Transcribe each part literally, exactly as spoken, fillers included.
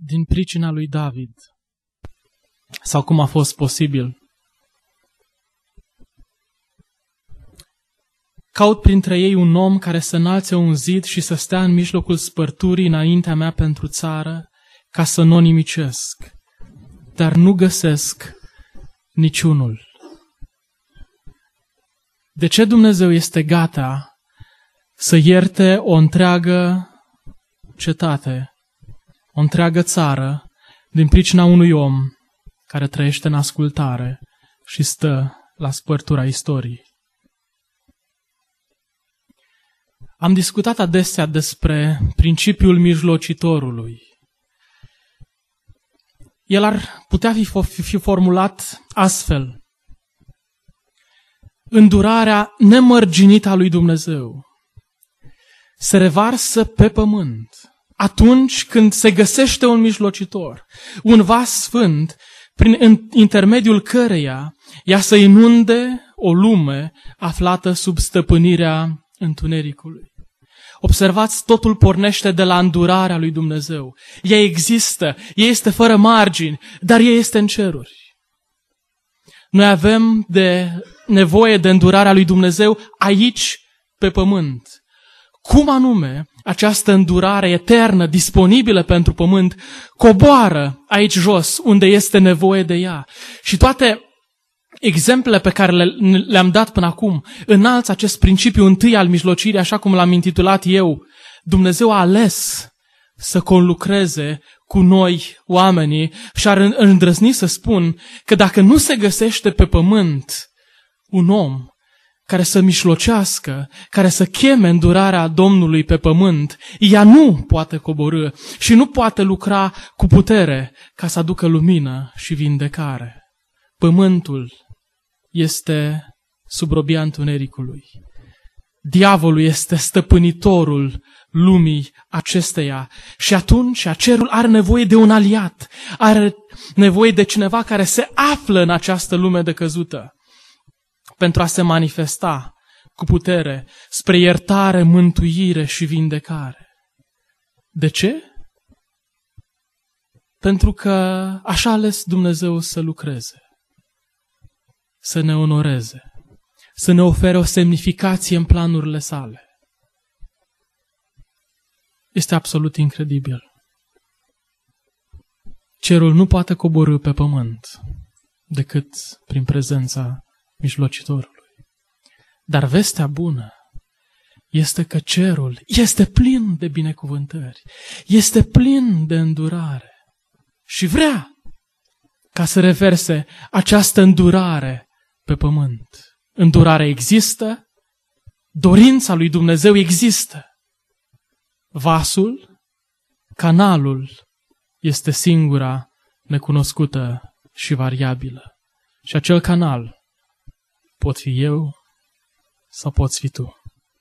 din pricina lui David. Sau cum a fost posibil? Caut printre ei un om care să înalțe un zid și să stea în mijlocul spărturii înaintea mea pentru țară, ca să nu o nimicesc. Dar nu găsesc niciunul. De ce Dumnezeu este gata să ierte o întreagă cetate, o întreagă țară, din pricina unui om care trăiește în ascultare și stă la spărtura istoriei? Am discutat adesea despre principiul mijlocitorului. El ar putea fi, fi formulat astfel: îndurarea nemărginită a lui Dumnezeu se revarsă pe pământ atunci când se găsește un mijlocitor, un vas sfânt, prin intermediul căreia ea să inunde o lume aflată sub stăpânirea întunericului. Observați, totul pornește de la îndurarea lui Dumnezeu. Ea există, ea este fără margini, dar ea este în ceruri. Noi avem de nevoie de îndurarea lui Dumnezeu aici, pe pământ. Cum anume această îndurare eternă, disponibilă pentru pământ, coboară aici jos, unde este nevoie de ea. Și toate exemplele pe care le, le-am dat până acum înalță acest principiu întâi al mijlocirii, așa cum l-am intitulat eu. Dumnezeu a ales să conlucreze cu noi, oamenii, și ar îndrăzni să spun că dacă nu se găsește pe pământ un om care să mijlocească, care să cheme îndurarea Domnului pe pământ, ea nu poate coborî și nu poate lucra cu putere ca să aducă lumină și vindecare. Pământul este sub robia întunericului. Diavolul este stăpânitorul lumii acesteia și atunci cerul are nevoie de un aliat, are nevoie de cineva care se află în această lume decăzută pentru a se manifesta cu putere spre iertare, mântuire și vindecare. De ce? Pentru că așa a ales Dumnezeu să lucreze, să ne onoreze, să ne ofere o semnificație în planurile sale. Este absolut incredibil. Cerul nu poate coborî pe pământ decât prin prezența mijlocitorului. Dar vestea bună este că cerul este plin de binecuvântări, este plin de îndurare și vrea ca să reverse această îndurare pe pământ. Îndurarea există, dorința lui Dumnezeu există. Vasul, canalul, este singura necunoscută și variabilă. Și acel canal pot fi eu sau poți fi tu.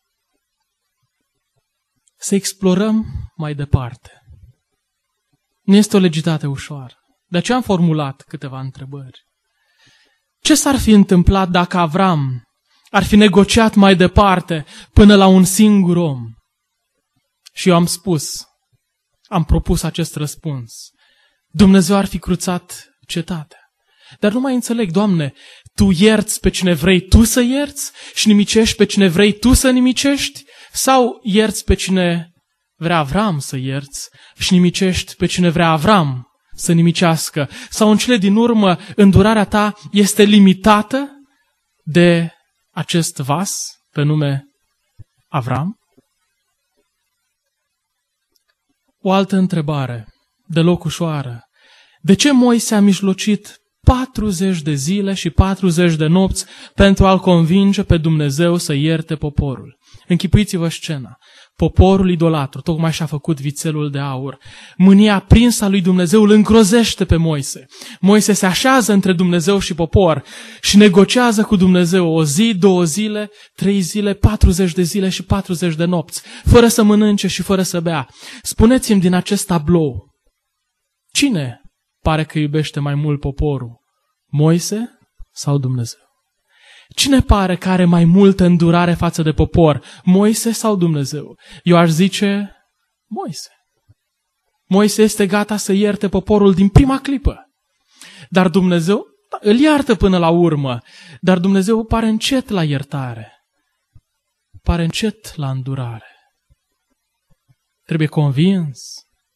Să explorăm mai departe. Nu este o legitate ușoară. De aceea am formulat câteva întrebări. Ce s-ar fi întâmplat dacă Avram ar fi negociat mai departe până la un singur om? Și eu am spus, am propus acest răspuns. Dumnezeu ar fi cruțat cetatea. Dar nu mai înțeleg, Doamne, Tu ierți pe cine vrei Tu să ierți și nimicești pe cine vrei Tu să nimicești? Sau ierți pe cine vrea Avram să ierți și nimicești pe cine vrea Avram să nimicească? Sau în cele din urmă, îndurarea Ta este limitată de acest vas pe nume Avram? O altă întrebare, deloc ușoară. De ce Moise a mijlocit patruzeci de zile și patruzeci de nopți pentru a-L convinge pe Dumnezeu să ierte poporul? Închipuiți-vă scena. Poporul idolatru tocmai și-a făcut vițelul de aur. Mânia aprinsă a lui Dumnezeu îl îngrozește pe Moise. Moise se așează între Dumnezeu și popor și negociază cu Dumnezeu o zi, două zile, trei zile, patruzeci de zile și patruzeci de nopți, fără să mănânce și fără să bea. Spuneți-mi din acest tablou, cine pare că iubește mai mult poporul? Moise sau Dumnezeu? Cine pare că are mai multă îndurare față de popor? Moise sau Dumnezeu? Eu aș zice Moise. Moise este gata să ierte poporul din prima clipă. Dar Dumnezeu îl iartă până la urmă. Dar Dumnezeu pare încet la iertare. Pare încet la îndurare. Trebuie convins.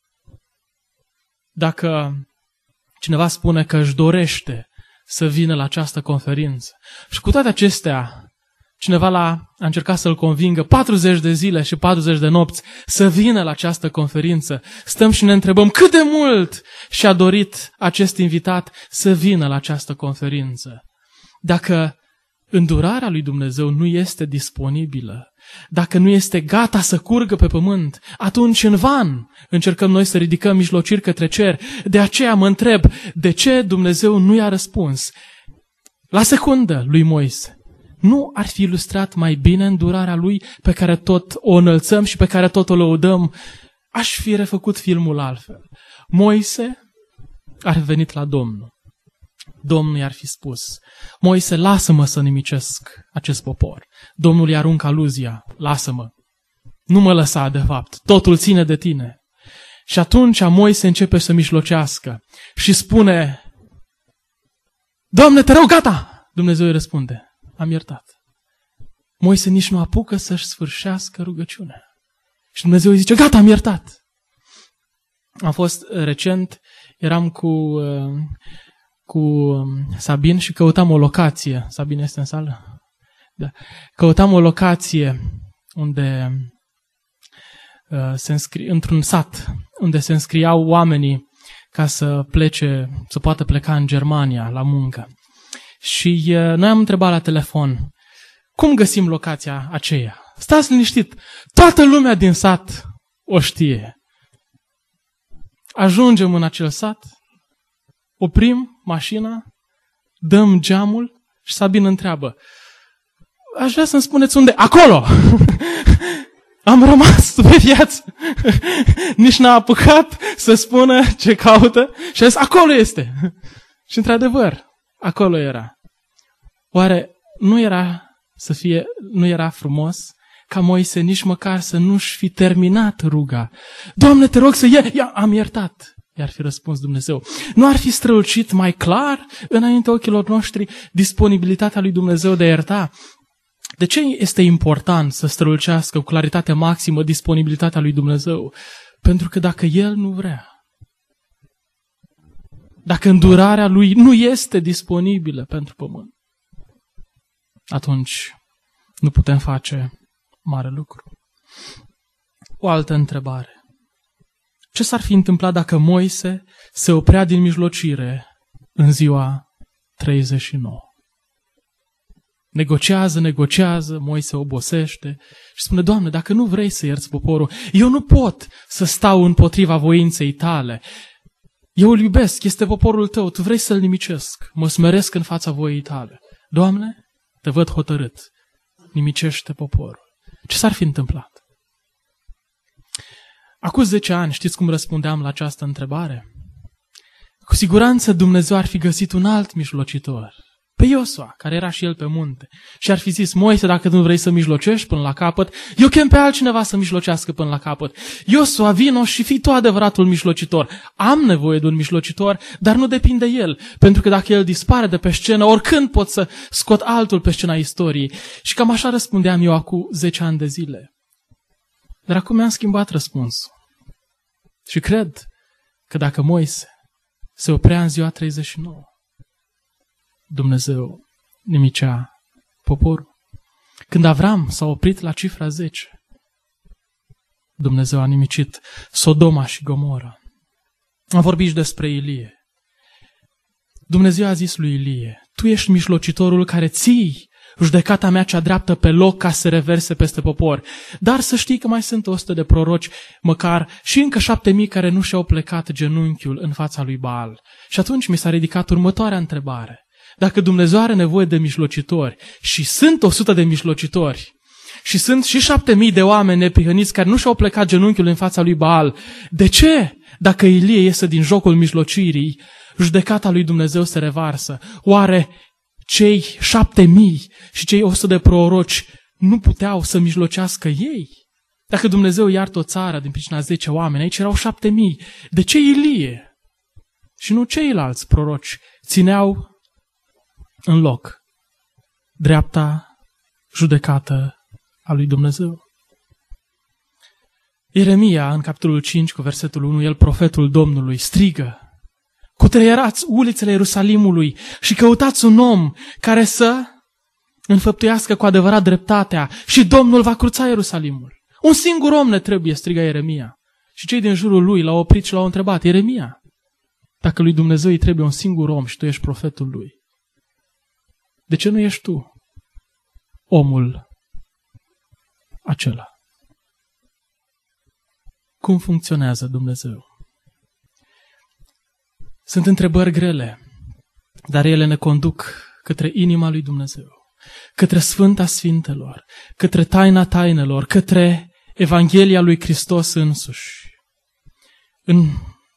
Dacă cineva spune că își dorește să vină la această conferință și cu toate acestea cineva l-a, a încercat să-l convingă patruzeci de zile și patruzeci de nopți să vină la această conferință, stăm și ne întrebăm cât de mult și-a dorit acest invitat să vină la această conferință. Dacă îndurarea lui Dumnezeu nu este disponibilă, dacă nu este gata să curgă pe pământ, atunci în van încercăm noi să ridicăm mijlociri către cer. De aceea mă întreb, de ce Dumnezeu nu i-a răspuns la secundă lui Moise? Nu ar fi ilustrat mai bine îndurarea lui pe care tot o înălțăm și pe care tot o lăudăm? Aș fi refăcut filmul altfel. Moise ar fi venit la Domnul. Domnul i-ar fi spus, Moise, lasă-mă să nimicesc acest popor. Domnul i aruncă aluzia, lasă-mă. Nu mă lăsa, de fapt, totul ține de tine. Și atunci Moise începe să mijlocească și spune, Doamne, te rog, gata! Dumnezeu îi răspunde, am iertat. Moise nici nu apucă să-și sfârșească rugăciunea. Și Dumnezeu îi zice, gata, am iertat. Am fost recent, eram cu, cu Sabin și căutam o locație. Sabin este în sală? Da. Căutam o locație unde se înscrie, într-un sat, unde se înscriau oamenii ca să plece, să poată pleca în Germania la muncă. Și noi am întrebat la telefon, cum găsim locația aceea? Stați liniștit, toată lumea din sat o știe. Ajungem în acel sat, oprim mașina, dăm geamul și Sabin întreabă, aș vrea să-mi spuneți unde? Acolo! Am rămas speriați. Nici n-a apucat să spună ce caută și a zis, acolo este. Și într-adevăr, acolo era. Oare nu era să fie, nu era frumos ca Moise nici măcar să nu-și fi terminat ruga? Doamne, te rog să iei, ia, am iertat. I-ar fi răspuns Dumnezeu. Nu ar fi strălucit mai clar înainte ochilor noștri disponibilitatea lui Dumnezeu de a ierta? De ce este important să strălucească cu claritate maximă disponibilitatea lui Dumnezeu? Pentru că dacă El nu vrea, dacă îndurarea Lui nu este disponibilă pentru pământ, atunci nu putem face mare lucru. O altă întrebare. Ce s-ar fi întâmplat dacă Moise se oprea din mijlocire în ziua treizeci și nouă? Negociază, negociază, Moise obosește și spune, Doamne, dacă nu vrei să ierți poporul, eu nu pot să stau împotriva voinței tale. Eu îl iubesc, este poporul tău, tu vrei să-l nimicesc, mă smeresc în fața voii tale. Doamne, te văd hotărât, nimicește poporul. Ce s-ar fi întâmplat? Acum zece ani, știți cum răspundeam la această întrebare? Cu siguranță Dumnezeu ar fi găsit un alt mijlocitor, pe Iosua, care era și el pe munte, și ar fi zis, Moise, dacă nu vrei să mijlocești până la capăt, eu chem pe altcineva să mijlocească până la capăt. Iosua, vino și fii tu adevăratul mijlocitor. Am nevoie de un mijlocitor, dar nu depinde el, pentru că dacă el dispare de pe scenă, oricând pot să scot altul pe scena istoriei. Și cam așa răspundeam eu acum zece ani de zile. Dar acum mi-am schimbat răspunsul. Și cred că dacă Moise se oprea în ziua treizeci și nouă, Dumnezeu nimicea poporul. Când Avram s-a oprit la cifra zece, Dumnezeu a nimicit Sodoma și Gomora. Am vorbit și despre Ilie. Dumnezeu a zis lui Ilie, tu ești mijlocitorul care ții judecata mea cea dreaptă pe loc ca să se reverse peste popor. Dar să știi că mai sunt o sută de proroci, măcar, și încă șapte mii care nu și-au plecat genunchiul în fața lui Baal. Și atunci mi s-a ridicat următoarea întrebare. Dacă Dumnezeu are nevoie de mijlocitori și sunt o sută de mijlocitori și sunt și șapte mii de oameni neprihăniți care nu și-au plecat genunchiul în fața lui Baal, de ce, dacă Ilie iese din jocul mijlocirii, judecata lui Dumnezeu se revarsă? Oare cei șapte mii și cei o sută de proroci nu puteau să mijlocească ei? Dacă Dumnezeu iartă o țară din pricina zece oameni, aici erau șapte mii. De ce Ilie și nu ceilalți proroci țineau în loc dreapta judecată a lui Dumnezeu? Ieremia, în capitolul cinci, cu versetul unu, el, profetul Domnului, strigă: cutreierați ulițele Ierusalimului și căutați un om care să înfăptuiască cu adevărat dreptatea și Domnul va cruța Ierusalimul. Un singur om ne trebuie, striga Ieremia. Și cei din jurul lui l-au oprit și l-au întrebat: Ieremia, dacă lui Dumnezeu îi trebuie un singur om și tu ești profetul lui, de ce nu ești tu omul acela? Cum funcționează Dumnezeu? Sunt întrebări grele, dar ele ne conduc către inima lui Dumnezeu, către Sfânta Sfintelor, către taina tainelor, către Evanghelia lui Hristos însuși. În,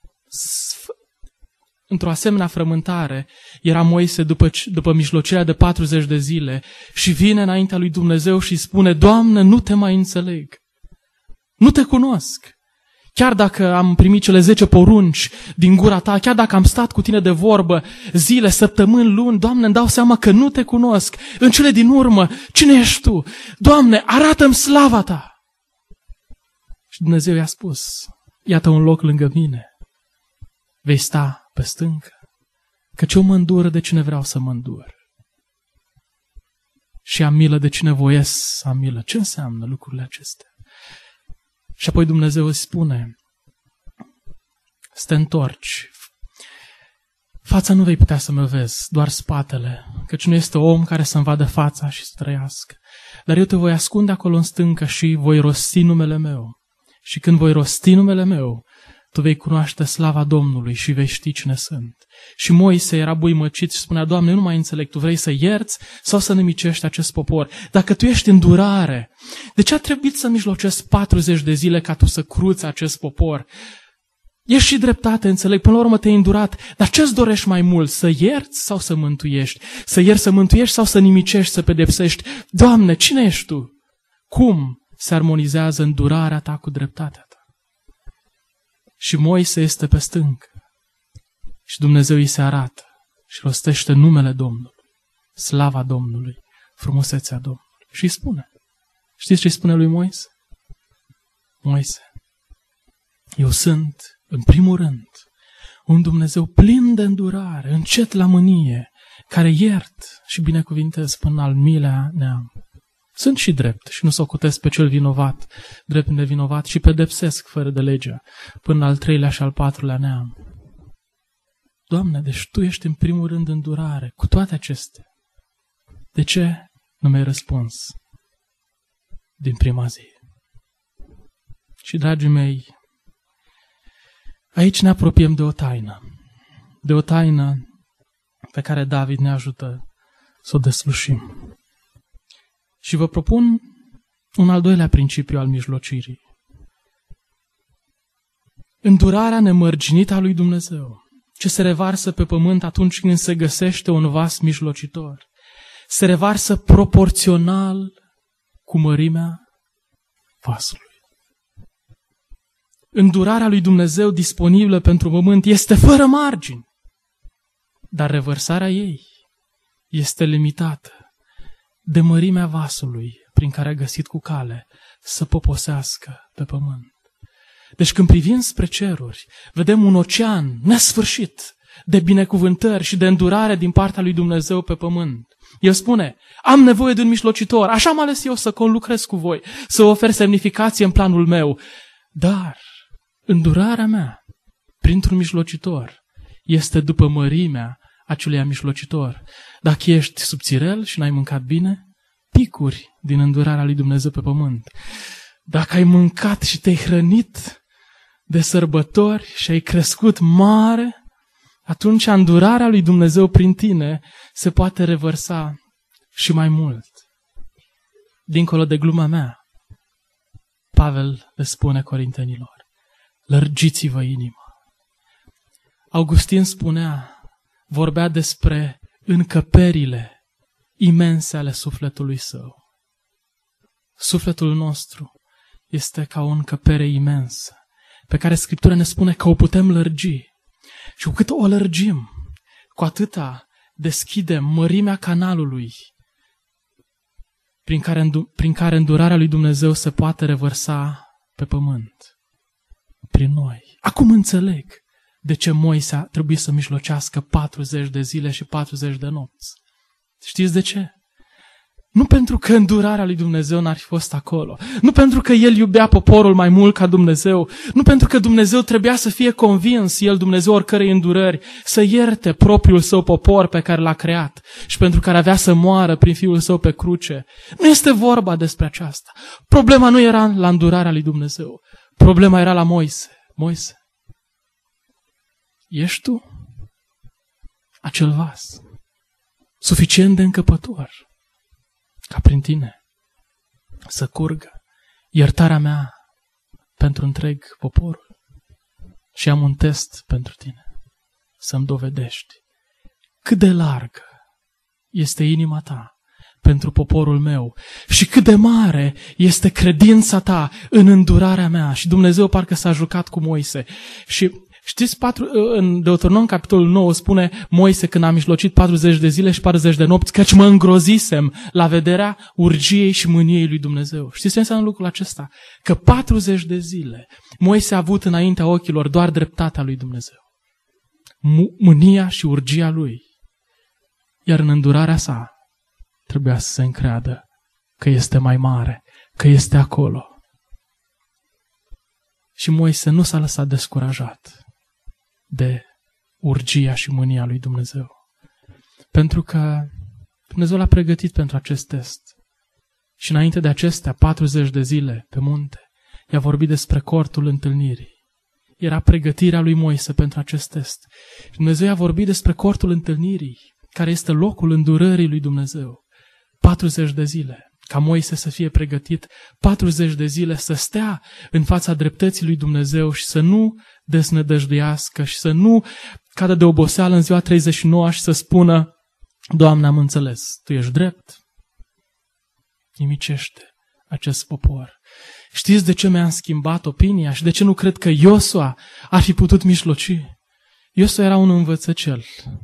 într-o asemenea frământare era Moise după, după mijlocirea de patruzeci de zile și vine înaintea lui Dumnezeu și spune: Doamne, nu te mai înțeleg, nu te cunosc. Chiar dacă am primit cele zece porunci din gura ta, chiar dacă am stat cu tine de vorbă zile, săptămâni, luni, Doamne, îmi dau seama că nu te cunosc. În cele din urmă, cine ești tu? Doamne, arată-mi slava ta! Și Dumnezeu i-a spus: iată un loc lângă mine, vei sta pe stâncă, căci eu mă îndur de cine vreau să mă îndur. Și am milă de cine voiesc să am milă. Ce înseamnă lucrurile acestea? Și apoi Dumnezeu îți spune să te întorci. Fața nu vei putea să mă vezi, doar spatele, căci nu este om care să-mi vadă fața și să trăiască. Dar eu te voi ascunde acolo în stâncă și voi rosti numele meu. Și când voi rosti numele meu, tu vei cunoaște slava Domnului și vei ști cine sunt. Și Moise era buimăcit și spunea: Doamne, eu nu mai înțeleg, tu vrei să ierți sau să nimicești acest popor? Dacă tu ești în durare, de ce a trebuit să mijlocesc patruzeci de zile ca tu să cruți acest popor? Ești și dreptate, înțeleg, până la urmă te-ai îndurat, dar ce-ți dorești mai mult? Să ierți sau să mântuiești? Să ierți, să mântuiești sau să nimicești, să pedepsești? Doamne, cine ești tu? Cum se armonizează îndurarea ta cu dreptatea ta? Și Moise este pe stâncă și Dumnezeu îi se arată și rostește numele Domnului, slava Domnului, frumusețea Domnului. Și îi spune. Știți ce îi spune lui Moise? Moise, eu sunt, în primul rând, un Dumnezeu plin de îndurare, încet la mânie, care iert și binecuvintez până al milea neam. Sunt și drept și nu socotesc pe cel vinovat, drept nevinovat, și pedepsesc fără de legea până al treilea și al patrulea neam. Doamne, deci Tu ești în primul rând îndurare cu toate acestea. De ce nu mi-ai răspuns din prima zi? Și, dragii mei, aici ne apropiem de o taină, de o taină pe care David ne ajută să o deslușim. Și vă propun un al doilea principiu al mijlocirii. Îndurarea nemărginită a lui Dumnezeu, ce se revarsă pe pământ atunci când se găsește un vas mijlocitor, se revarsă proporțional cu mărimea vasului. Îndurarea lui Dumnezeu disponibilă pentru pământ este fără margini, dar revărsarea ei este limitată de mărimea vasului prin care a găsit cu cale să poposească pe pământ. Deci când privim spre ceruri, vedem un ocean nesfârșit de binecuvântări și de îndurare din partea lui Dumnezeu pe pământ. El spune: am nevoie de un mijlocitor, așa am ales eu să conlucrez cu voi, să ofer semnificație în planul meu. Dar îndurarea mea printr-un mijlocitor este după mărimea acelui mijlocitor. Dacă ești subțirel și n-ai mâncat bine, picuri din îndurarea lui Dumnezeu pe pământ. Dacă ai mâncat și te-ai hrănit de sărbători și ai crescut mare, atunci îndurarea lui Dumnezeu prin tine se poate revărsa și mai mult. Dincolo de gluma mea, Pavel le spune corintenilor: lărgiți-vă inima. Augustin spunea, vorbea despre încăperile imense ale sufletului său. Sufletul nostru este ca o încăpere imensă, pe care Scriptura ne spune că o putem lărgi. Și cu cât o lărgim, cu atâta deschidem mărimea canalului prin care, prin care îndurarea lui Dumnezeu se poate revărsa pe pământ, prin noi. Acum înțeleg de ce Moise a trebuit să mijlocească patruzeci de zile și patruzeci de nopți. Știți de ce? Nu pentru că îndurarea lui Dumnezeu n-ar fi fost acolo. Nu pentru că El iubea poporul mai mult ca Dumnezeu. Nu pentru că Dumnezeu trebuia să fie convins, El, Dumnezeu oricărei îndurări, să ierte propriul Său popor pe care L-a creat și pentru care avea să moară prin Fiul Său pe cruce. Nu este vorba despre aceasta. Problema nu era la îndurarea lui Dumnezeu. Problema era la Moise. Moise, ești tu acel vas suficient de încăpător ca prin tine să curgă iertarea mea pentru întreg poporul? Și am un test pentru tine, să-mi dovedești cât de largă este inima ta pentru poporul meu și cât de mare este credința ta în îndurarea mea. Și Dumnezeu parcă s-a jucat cu Moise. Și știți, în Deuteronom, capitolul nouă, spune Moise când a mijlocit patruzeci de zile și patruzeci de nopți, căci mă îngrozisem la vederea urgiei și mâniei lui Dumnezeu. Știți ce înseamnă lucrul acesta? Că patruzeci de zile Moise a avut înaintea ochilor doar dreptatea lui Dumnezeu. Mânia și urgia lui. Iar în îndurarea sa trebuia să se încreadă că este mai mare, că este acolo. Și Moise nu s-a lăsat descurajat de urgia și mânia lui Dumnezeu. Pentru că Dumnezeu l-a pregătit pentru acest test. Și înainte de acestea patruzeci de zile pe munte, i-a vorbit despre cortul întâlnirii. Era pregătirea lui Moise pentru acest test. Și Dumnezeu i-a vorbit despre cortul întâlnirii, care este locul îndurării lui Dumnezeu. patruzeci de zile, ca Moise să fie pregătit, patruzeci de zile să stea în fața dreptății lui Dumnezeu și să nu desnădăjduiască și să nu cadă de oboseală în ziua treizeci și nouă și să spună: Doamne, am înțeles, Tu ești drept, nimicește acest popor. Știți de ce mi-am schimbat opinia și de ce nu cred că Iosua ar fi putut mijloci? Iosua era un învățăcel.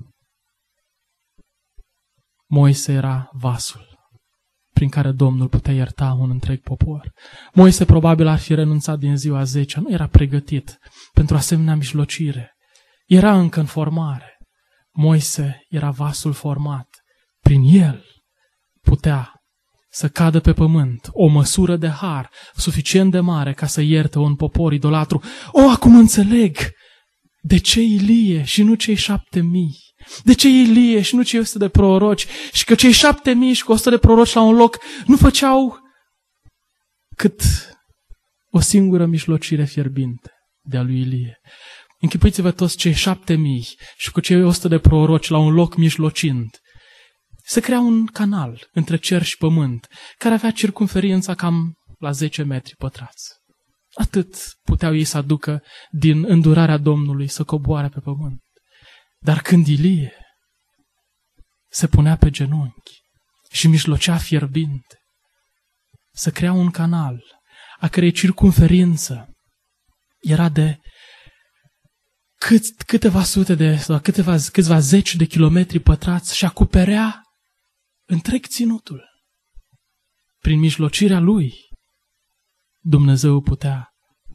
Moise era vasul prin care Domnul putea ierta un întreg popor. Moise probabil ar fi renunțat din ziua zecea, nu era pregătit pentru asemenea mijlocire. Era încă în formare. Moise era vasul format. Prin el putea să cadă pe pământ o măsură de har suficient de mare ca să ierte un popor idolatru. O, acum înțeleg de ce Ilie și nu cei șapte mii. De ce Ilie și nu cei o sută de proroci? Și că cei șapte mii și cu o sută de proroci la un loc nu făceau cât o singură mijlocire fierbinte de a lui Ilie. Închipuiți-vă toți cei șapte mii și cu cei o sută de proroci la un loc mijlocind. Se crea un canal între cer și pământ, care avea circumferința cam la zece metri pătrați. Atât puteau ei să aducă din îndurarea Domnului să coboare pe pământ. Dar când Ilie se punea pe genunchi și mijlocea fierbinte, se crea un canal a cărei circumferință era de cât, câteva sute de, sau câteva, câțiva zeci de kilometri pătrați și acoperea întreg ținutul. Prin mijlocirea lui, Dumnezeu putea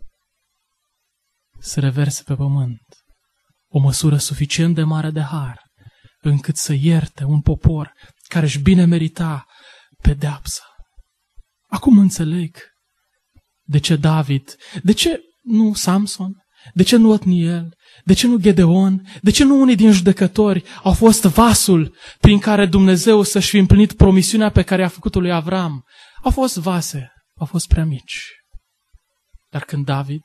să reverse pe pământ o măsură suficient de mare de har, încât să ierte un popor care își bine merita pedeapsa. Acum înțeleg de ce David, de ce nu Samson, de ce nu Otniel, de ce nu Gedeon, de ce nu unii din judecători au fost vasul prin care Dumnezeu să-și fi împlinit promisiunea pe care a făcut-o lui Avram. Au fost vase, au fost prea mici. Dar când David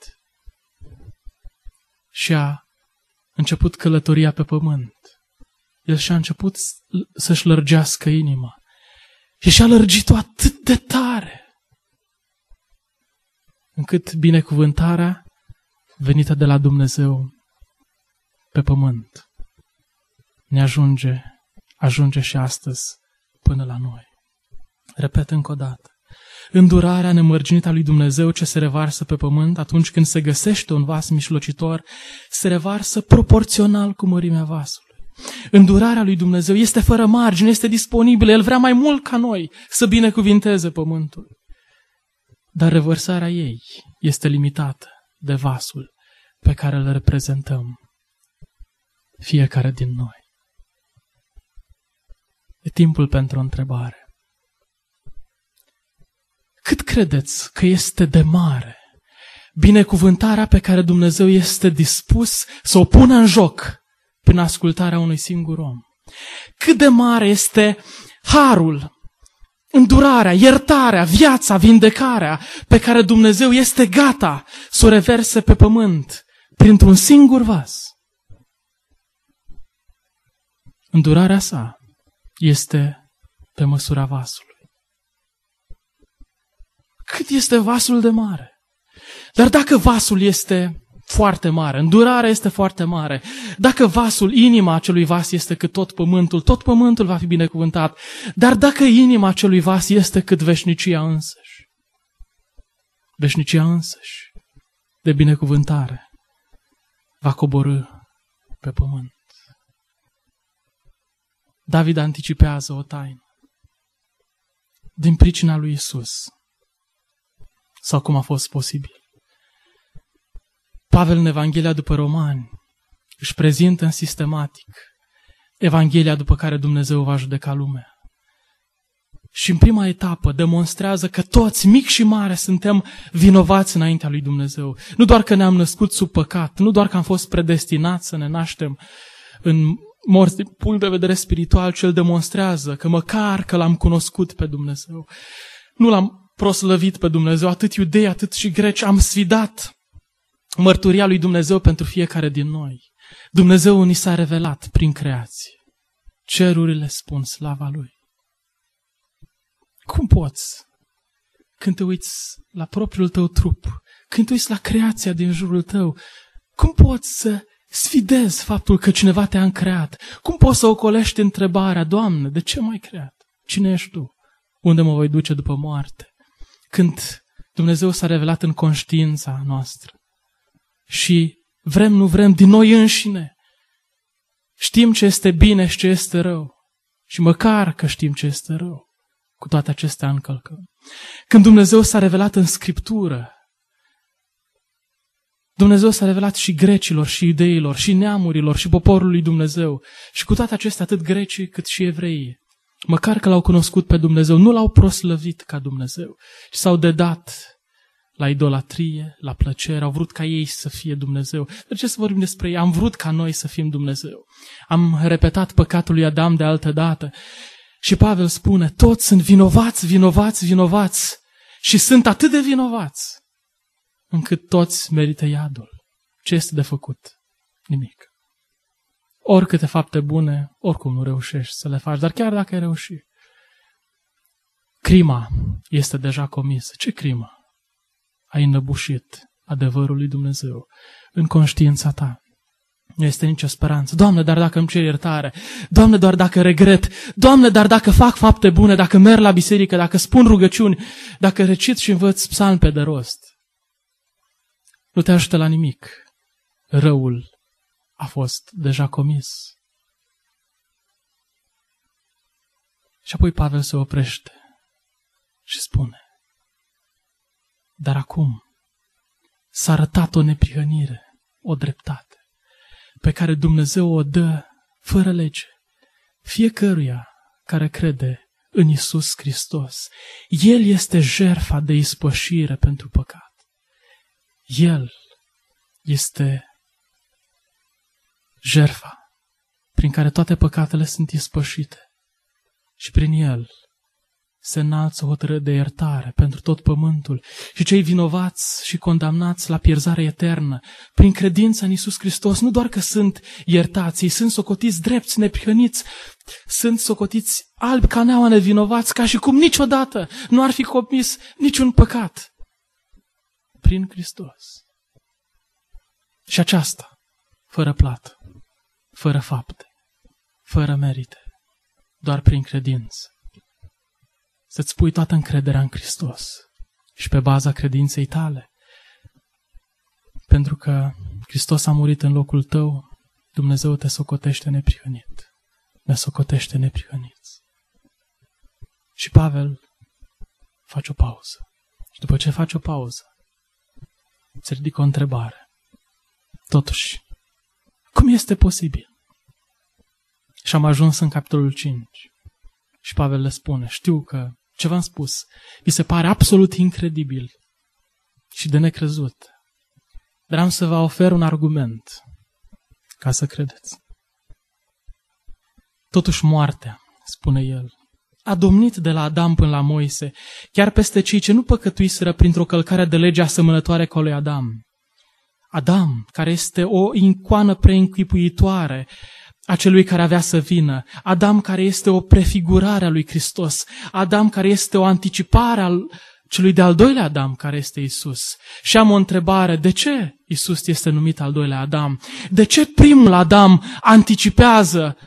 și-a început călătoria pe pământ, el și-a început să-și lărgească inima și și-a lărgit-o atât de tare, încât binecuvântarea venită de la Dumnezeu pe pământ ne ajunge, ajunge și astăzi până la noi. Repet încă o dată. îndurarea nemărginită a lui Dumnezeu ce se revarsă pe pământ atunci când se găsește un vas mijlocitor, se revarsă proporțional cu mărimea vasului. Îndurarea lui Dumnezeu este fără margine, este disponibilă, El vrea mai mult ca noi să binecuvinteze pământul. Dar revărsarea ei este limitată de vasul pe care îl reprezentăm fiecare din noi. E timpul pentru o întrebare. Cât credeți că este de mare binecuvântarea pe care Dumnezeu este dispus să o pună în joc prin ascultarea unui singur om? Cât de mare este harul, îndurarea, iertarea, viața, vindecarea pe care Dumnezeu este gata să o reverse pe pământ printr-un singur vas? Îndurarea sa este pe măsura vasului. Cât este vasul de mare? Dar dacă vasul este foarte mare, îndurarea este foarte mare, dacă vasul, inima acelui vas este cât tot pământul, tot pământul va fi binecuvântat, dar dacă inima acelui vas este cât veșnicia însăși, veșnicia însăși de binecuvântare va coborî pe pământ. David anticipează o taină din pricina lui Isus. Sau cum a fost posibil. Pavel în Evanghelia după Romani își prezintă în sistematic Evanghelia după care Dumnezeu va judeca lumea. Și în prima etapă demonstrează că toți, mic și mare, suntem vinovați înaintea lui Dumnezeu. Nu doar că ne-am născut sub păcat, nu doar că am fost predestinați să ne naștem în morți din punct de vedere spiritual, ci El demonstrează că măcar că L-am cunoscut pe Dumnezeu, nu L-am proslăvit pe Dumnezeu, atât iudei, atât și greci, am sfidat mărturia lui Dumnezeu pentru fiecare din noi. Dumnezeu ni s-a revelat prin creație. Cerurile spun slava Lui. Cum poți, când te uiți la propriul tău trup, când te uiți la creația din jurul tău, cum poți să sfidezi faptul că cineva te-a creat? Cum poți să ocolești întrebarea, Doamne, de ce m-ai creat? Cine ești Tu? Unde mă voi duce după moarte? Când Dumnezeu s-a revelat în conștiința noastră și vrem, nu vrem, din noi înșine, știm ce este bine și ce este rău și măcar că știm ce este rău, cu toate acestea încălcăm. Când Dumnezeu s-a revelat în Scriptură, Dumnezeu s-a revelat și grecilor, și iudeilor, și neamurilor, și poporului Dumnezeu și cu toate acestea atât grecii cât și evreii, măcar că L-au cunoscut pe Dumnezeu, nu L-au proslăvit ca Dumnezeu, ci s-au dedat la idolatrie, la plăcere, au vrut ca ei să fie Dumnezeu. De ce să vorbim despre ei? Am vrut ca noi să fim Dumnezeu. Am repetat păcatul lui Adam de altă dată. Și Pavel spune, toți sunt vinovați, vinovați, vinovați și sunt atât de vinovați încât toți merită iadul. Ce este de făcut? Nimic. Oricâte fapte bune, oricum nu reușești să le faci, dar chiar dacă ai reușit, crima este deja comisă. Ce crimă? Ai înăbușit adevărul lui Dumnezeu în conștiința ta. Nu este nicio speranță. Doamne, dar dacă îmi cer iertare, Doamne, doar dacă regret, Doamne, dar dacă fac fapte bune, dacă merg la biserică, dacă spun rugăciuni, dacă recit și învăț psalmi pe de rost, nu te ajută la nimic. Răul a fost deja comis. Și apoi Pavel se oprește și spune, dar acum s-a arătat o neprihănire, o dreptate, pe care Dumnezeu o dă fără lege fiecăruia care crede în Iisus Hristos. El este jertfa de ispășire pentru păcat. El este jertfa prin care toate păcatele sunt ispășite și prin El se înalță o hotărâre de iertare pentru tot pământul și cei vinovați și condamnați la pierzare eternă prin credința în Iisus Hristos nu doar că sunt iertați, ei sunt socotiți drepți, neprihăniți, sunt socotiți albi ca neaua, nevinovați, ca și cum niciodată nu ar fi comis niciun păcat prin Hristos. Și aceasta fără plată, fără fapte, fără merite, doar prin credință. să-ți pui toată încrederea în Hristos și pe baza credinței tale. Pentru că Hristos a murit în locul tău, Dumnezeu te socotește neprihănit. Ne socotește neprihăniți. Și Pavel face o pauză. Și după ce face o pauză, îți ridică o întrebare. Totuși, cum este posibil? Și am ajuns în capitolul cinci. Și Pavel le spune, știu că ce v-am spus vi se pare absolut incredibil și de necrezut. Dar am să vă ofer un argument ca să credeți. Totuși moartea, spune el, a domnit de la Adam până la Moise, chiar peste cei ce nu păcătuiseră printr-o călcare de lege asemănătoare cu a lui Adam. Adam, care este o icoană preînchipuitoare a celui care avea să vină. Adam, care este o prefigurare a lui Hristos. Adam, care este o anticipare al celui de-al doilea Adam, care este Isus. Și am o întrebare, de ce Isus este numit al doilea Adam? De ce primul Adam anticipează,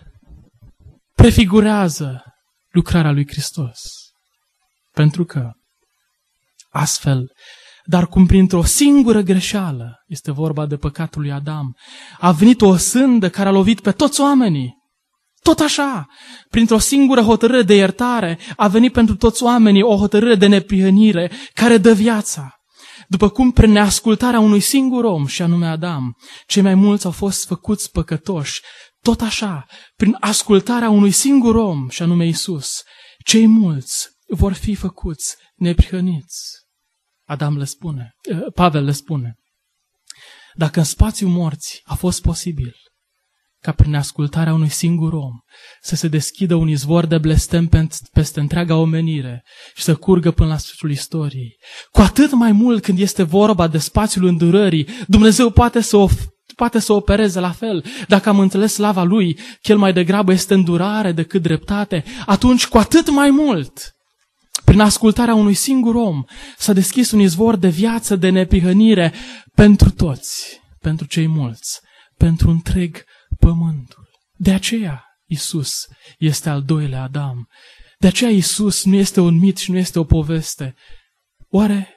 prefigurează lucrarea lui Hristos? Pentru că astfel, dar cum printr-o singură greșeală, este vorba de păcatul lui Adam, a venit o sândă care a lovit pe toți oamenii. Tot așa, printr-o singură hotărâre de iertare, a venit pentru toți oamenii o hotărâre de neprihănire care dă viața. După cum prin neascultarea unui singur om, și anume Adam, cei mai mulți au fost făcuți păcătoși, tot așa, prin ascultarea unui singur om, și anume Isus, cei mulți vor fi făcuți neprihăniți. Adam le spune, Pavel le spune, dacă în spațiul morții a fost posibil ca prin ascultarea unui singur om să se deschidă un izvor de blestem peste întreaga omenire și să curgă până la sfârșitul istoriei, cu atât mai mult când este vorba de spațiul îndurării, Dumnezeu poate să o poate să opereze la fel. Dacă am înțeles slava Lui, că El mai degrabă este îndurare decât dreptate, atunci cu atât mai mult, prin ascultarea unui singur om, s-a deschis un izvor de viață, de neprihănire pentru toți, pentru cei mulți, pentru întreg pământul. De aceea Isus este al doilea Adam. De aceea Isus nu este un mit și nu este o poveste. Oare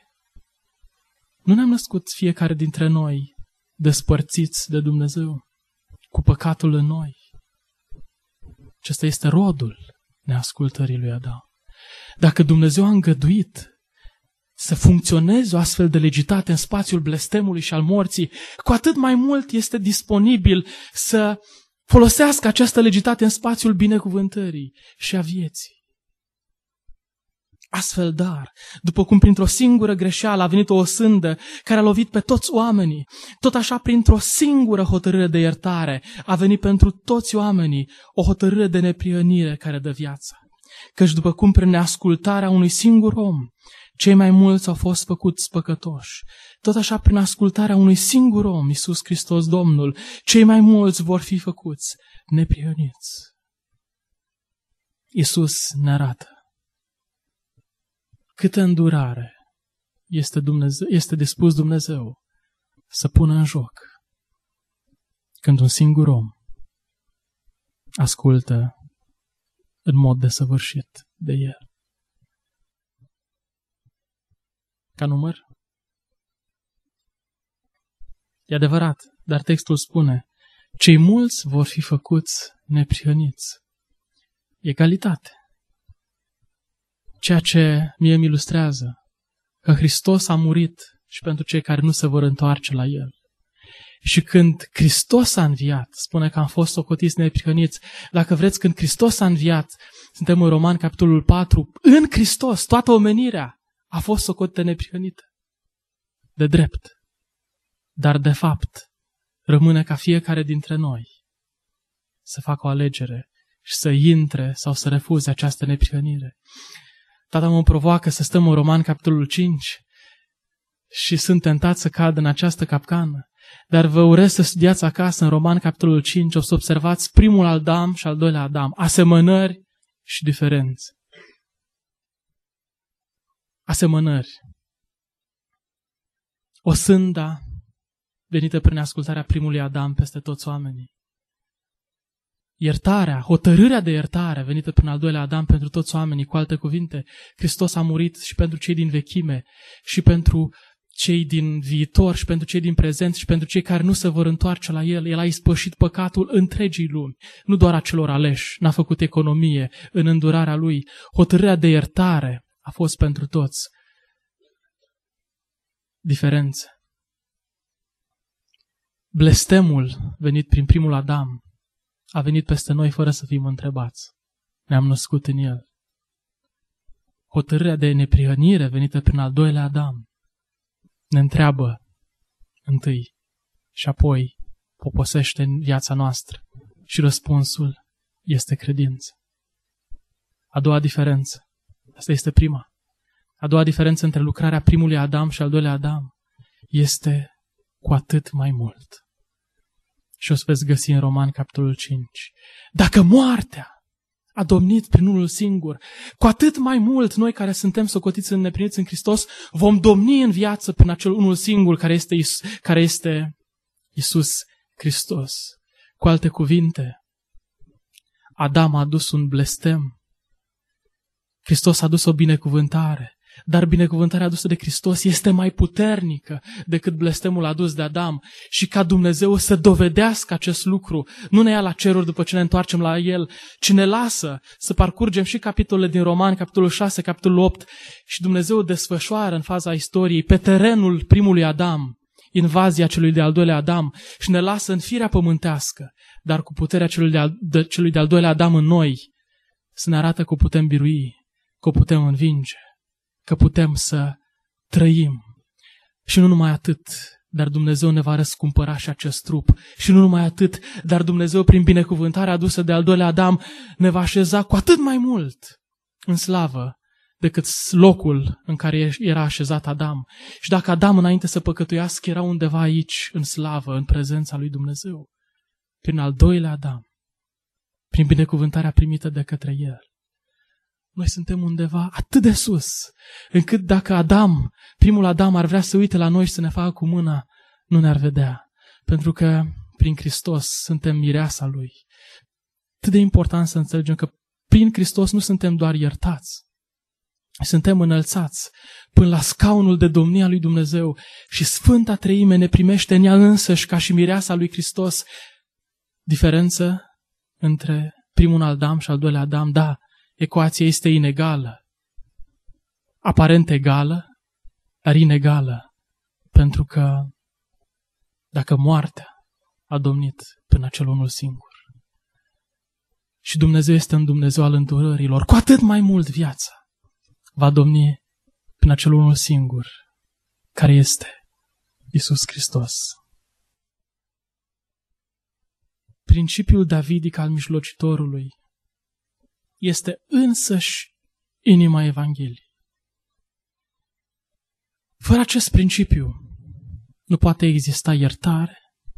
nu ne-am născut fiecare dintre noi despărțiți de Dumnezeu, cu păcatul în noi? Acesta este rodul neascultării lui Adam. Dacă Dumnezeu a îngăduit să funcționeze o astfel de legitate în spațiul blestemului și al morții, cu atât mai mult este disponibil să folosească această legitate în spațiul binecuvântării și a vieții. Astfel, dar, după cum printr-o singură greșeală a venit o osândă care a lovit pe toți oamenii, tot așa printr-o singură hotărâre de iertare a venit pentru toți oamenii o hotărâre de neprihănire care dă viața. Căci după cum prin neascultarea unui singur om, cei mai mulți au fost făcuți păcătoși, tot așa prin ascultarea unui singur om, Iisus Hristos Domnul, cei mai mulți vor fi făcuți neprihăniți. Iisus ne arată câtă îndurare este, Dumnezeu, este dispus Dumnezeu să pună în joc când un singur om ascultă în mod desăvârșit de El. Ca număr? E adevărat, dar textul spune, cei mulți vor fi făcuți neprihăniți. Egalitate. Ceea ce mie îmi ilustrează că Hristos a murit și pentru cei care nu se vor întoarce la El. Și când Hristos a înviat, spune că am fost socotiți neprihăniți. Dacă vreți, când Hristos a înviat, suntem în Roman, capitolul patru, în Hristos, toată omenirea a fost socotită neprihănită. De drept. Dar de fapt, rămâne ca fiecare dintre noi să facă o alegere și să intre sau să refuze această neprihănire. Tata mă provoacă să stăm în Roman, capitolul cinci, și sunt tentat să cad în această capcană. Dar vă urez să studiați acasă în Roman, capitolul cinci, o să observați primul Adam și al doilea Adam, asemănări și diferențe. Asemănări. O sânda venită prin ascultarea primului Adam peste toți oamenii. iertarea, hotărârea de iertare venită prin al doilea Adam pentru toți oamenii. Cu alte cuvinte, Hristos a murit și pentru cei din vechime, și pentru cei din viitor, și pentru cei din prezent, și pentru cei care nu se vor întoarce la El. El a ispășit păcatul întregii lumi, nu doar a celor aleși. N-a făcut economie în îndurarea Lui. Hotărârea de iertare a fost pentru toți. Diferențe. Blestemul venit prin primul Adam a venit peste noi fără să fim întrebați. Ne-am născut în el. Hotărârea de neprihănire venită prin al doilea Adam ne întreabă întâi și apoi poposește în viața noastră. Și răspunsul este credință. A doua diferență. Asta este prima. A doua diferență între lucrarea primului Adam și al doilea Adam este cu atât mai mult. Și o să veți găsi în Romani, capitolul cinci. Dacă moartea a domnit prin unul singur, cu atât mai mult noi care suntem socotiți înnepriniți în Hristos vom domni în viață prin acel unul singur care este, Is- care este Iisus Hristos. Cu alte cuvinte, Adam a adus un blestem, Hristos a adus o binecuvântare. Dar binecuvântarea adusă de Hristos este mai puternică decât blestemul adus de Adam. Și ca Dumnezeu să dovedească acest lucru, nu ne ia la ceruri după ce ne întoarcem la El, ci ne lasă să parcurgem și capitolele din Romani, capitolul șase, capitolul opt, și Dumnezeu desfășoară în faza istoriei, pe terenul primului Adam, invazia celui de-al doilea Adam, și ne lasă în firea pământească, dar cu puterea celui de-al, de, celui de-al doilea Adam în noi, să ne arată că o putem birui, că o putem învinge, că putem să trăim. Și nu numai atât, dar Dumnezeu ne va răscumpăra și acest trup. Și nu numai atât, dar Dumnezeu, prin binecuvântarea adusă de al doilea Adam, ne va așeza cu atât mai mult în slavă decât locul în care era așezat Adam. Și dacă Adam, înainte să păcătuiască, era undeva aici, în slavă, în prezența lui Dumnezeu, prin al doilea Adam, prin binecuvântarea primită de către El, noi suntem undeva atât de sus, încât dacă Adam, primul Adam, ar vrea să uite la noi și să ne facă cu mâna, nu ne-ar vedea. Pentru că prin Hristos suntem mireasa Lui. Atât de important să înțelegem că prin Hristos nu suntem doar iertați, suntem înălțați până la scaunul de domnia lui Dumnezeu și Sfânta Treime ne primește în ea însăși ca și mireasa lui Hristos. Diferență între primul Adam și al doilea Adam, da, ecuația este inegală, aparent egală, dar inegală, pentru că dacă moartea a domnit până acel unul singur și Dumnezeu este un Dumnezeu al îndurărilor, cu atât mai mult viața va domni prin acel unul singur, care este Iisus Hristos. Principiul davidic al mijlocitorului este însăși inima Evangheliei. Fără acest principiu nu poate exista iertare,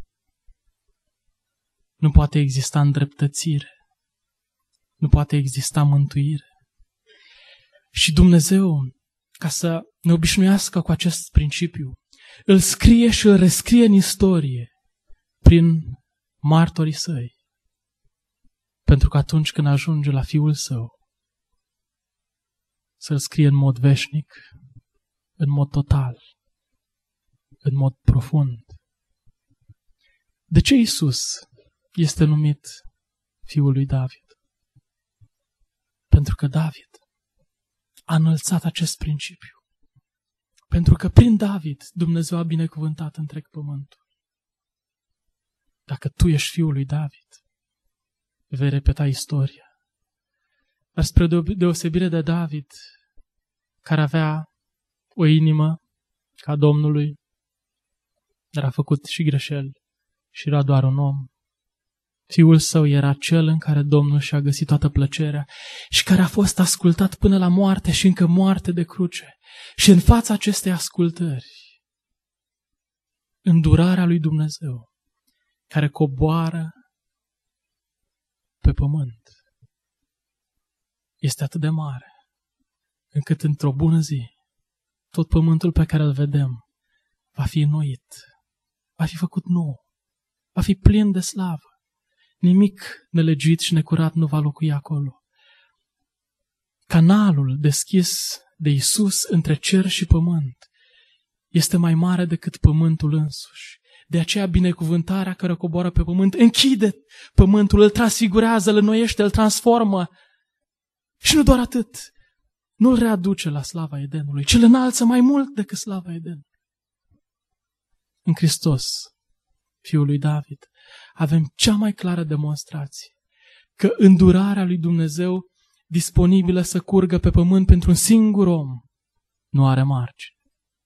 nu poate exista îndreptățire, nu poate exista mântuire. Și Dumnezeu, ca să ne obișnuiască cu acest principiu, îl scrie și îl rescrie în istorie prin martorii săi. Pentru că atunci când ajunge la Fiul Său, să-l scrie în mod veșnic, în mod total, în mod profund. De ce Iisus este numit Fiul lui David? Pentru că David a înălțat acest principiu. Pentru că prin David Dumnezeu a binecuvântat întreg pământul. Dacă tu ești Fiul lui David, vei repeta istoria. Dar spre deosebire de David, care avea o inimă ca Domnului, dar a făcut și greșeli și era doar un om, Fiul Său era cel în care Domnul și-a găsit toată plăcerea și care a fost ascultat până la moarte și încă moarte de cruce. Și în fața acestei ascultări, îndurarea lui Dumnezeu, care coboară pe pământ, este atât de mare, încât într-o bună zi, tot pământul pe care îl vedem va fi înnoit, va fi făcut nou, va fi plin de slavă. Nimic nelegiuit și necurat nu va locui acolo. Canalul deschis de Iisus între cer și pământ este mai mare decât pământul însuși. De aceea binecuvântarea care coboară pe pământ închide pământul, îl transfigurează, îl înnoiește, îl transformă. Și nu doar atât, nu îl readuce la slava Edenului, ci îl înalță mai mult decât slava Edenului. În Hristos, Fiul lui David, avem cea mai clară demonstrație că îndurarea lui Dumnezeu disponibilă să curgă pe pământ pentru un singur om nu are margini.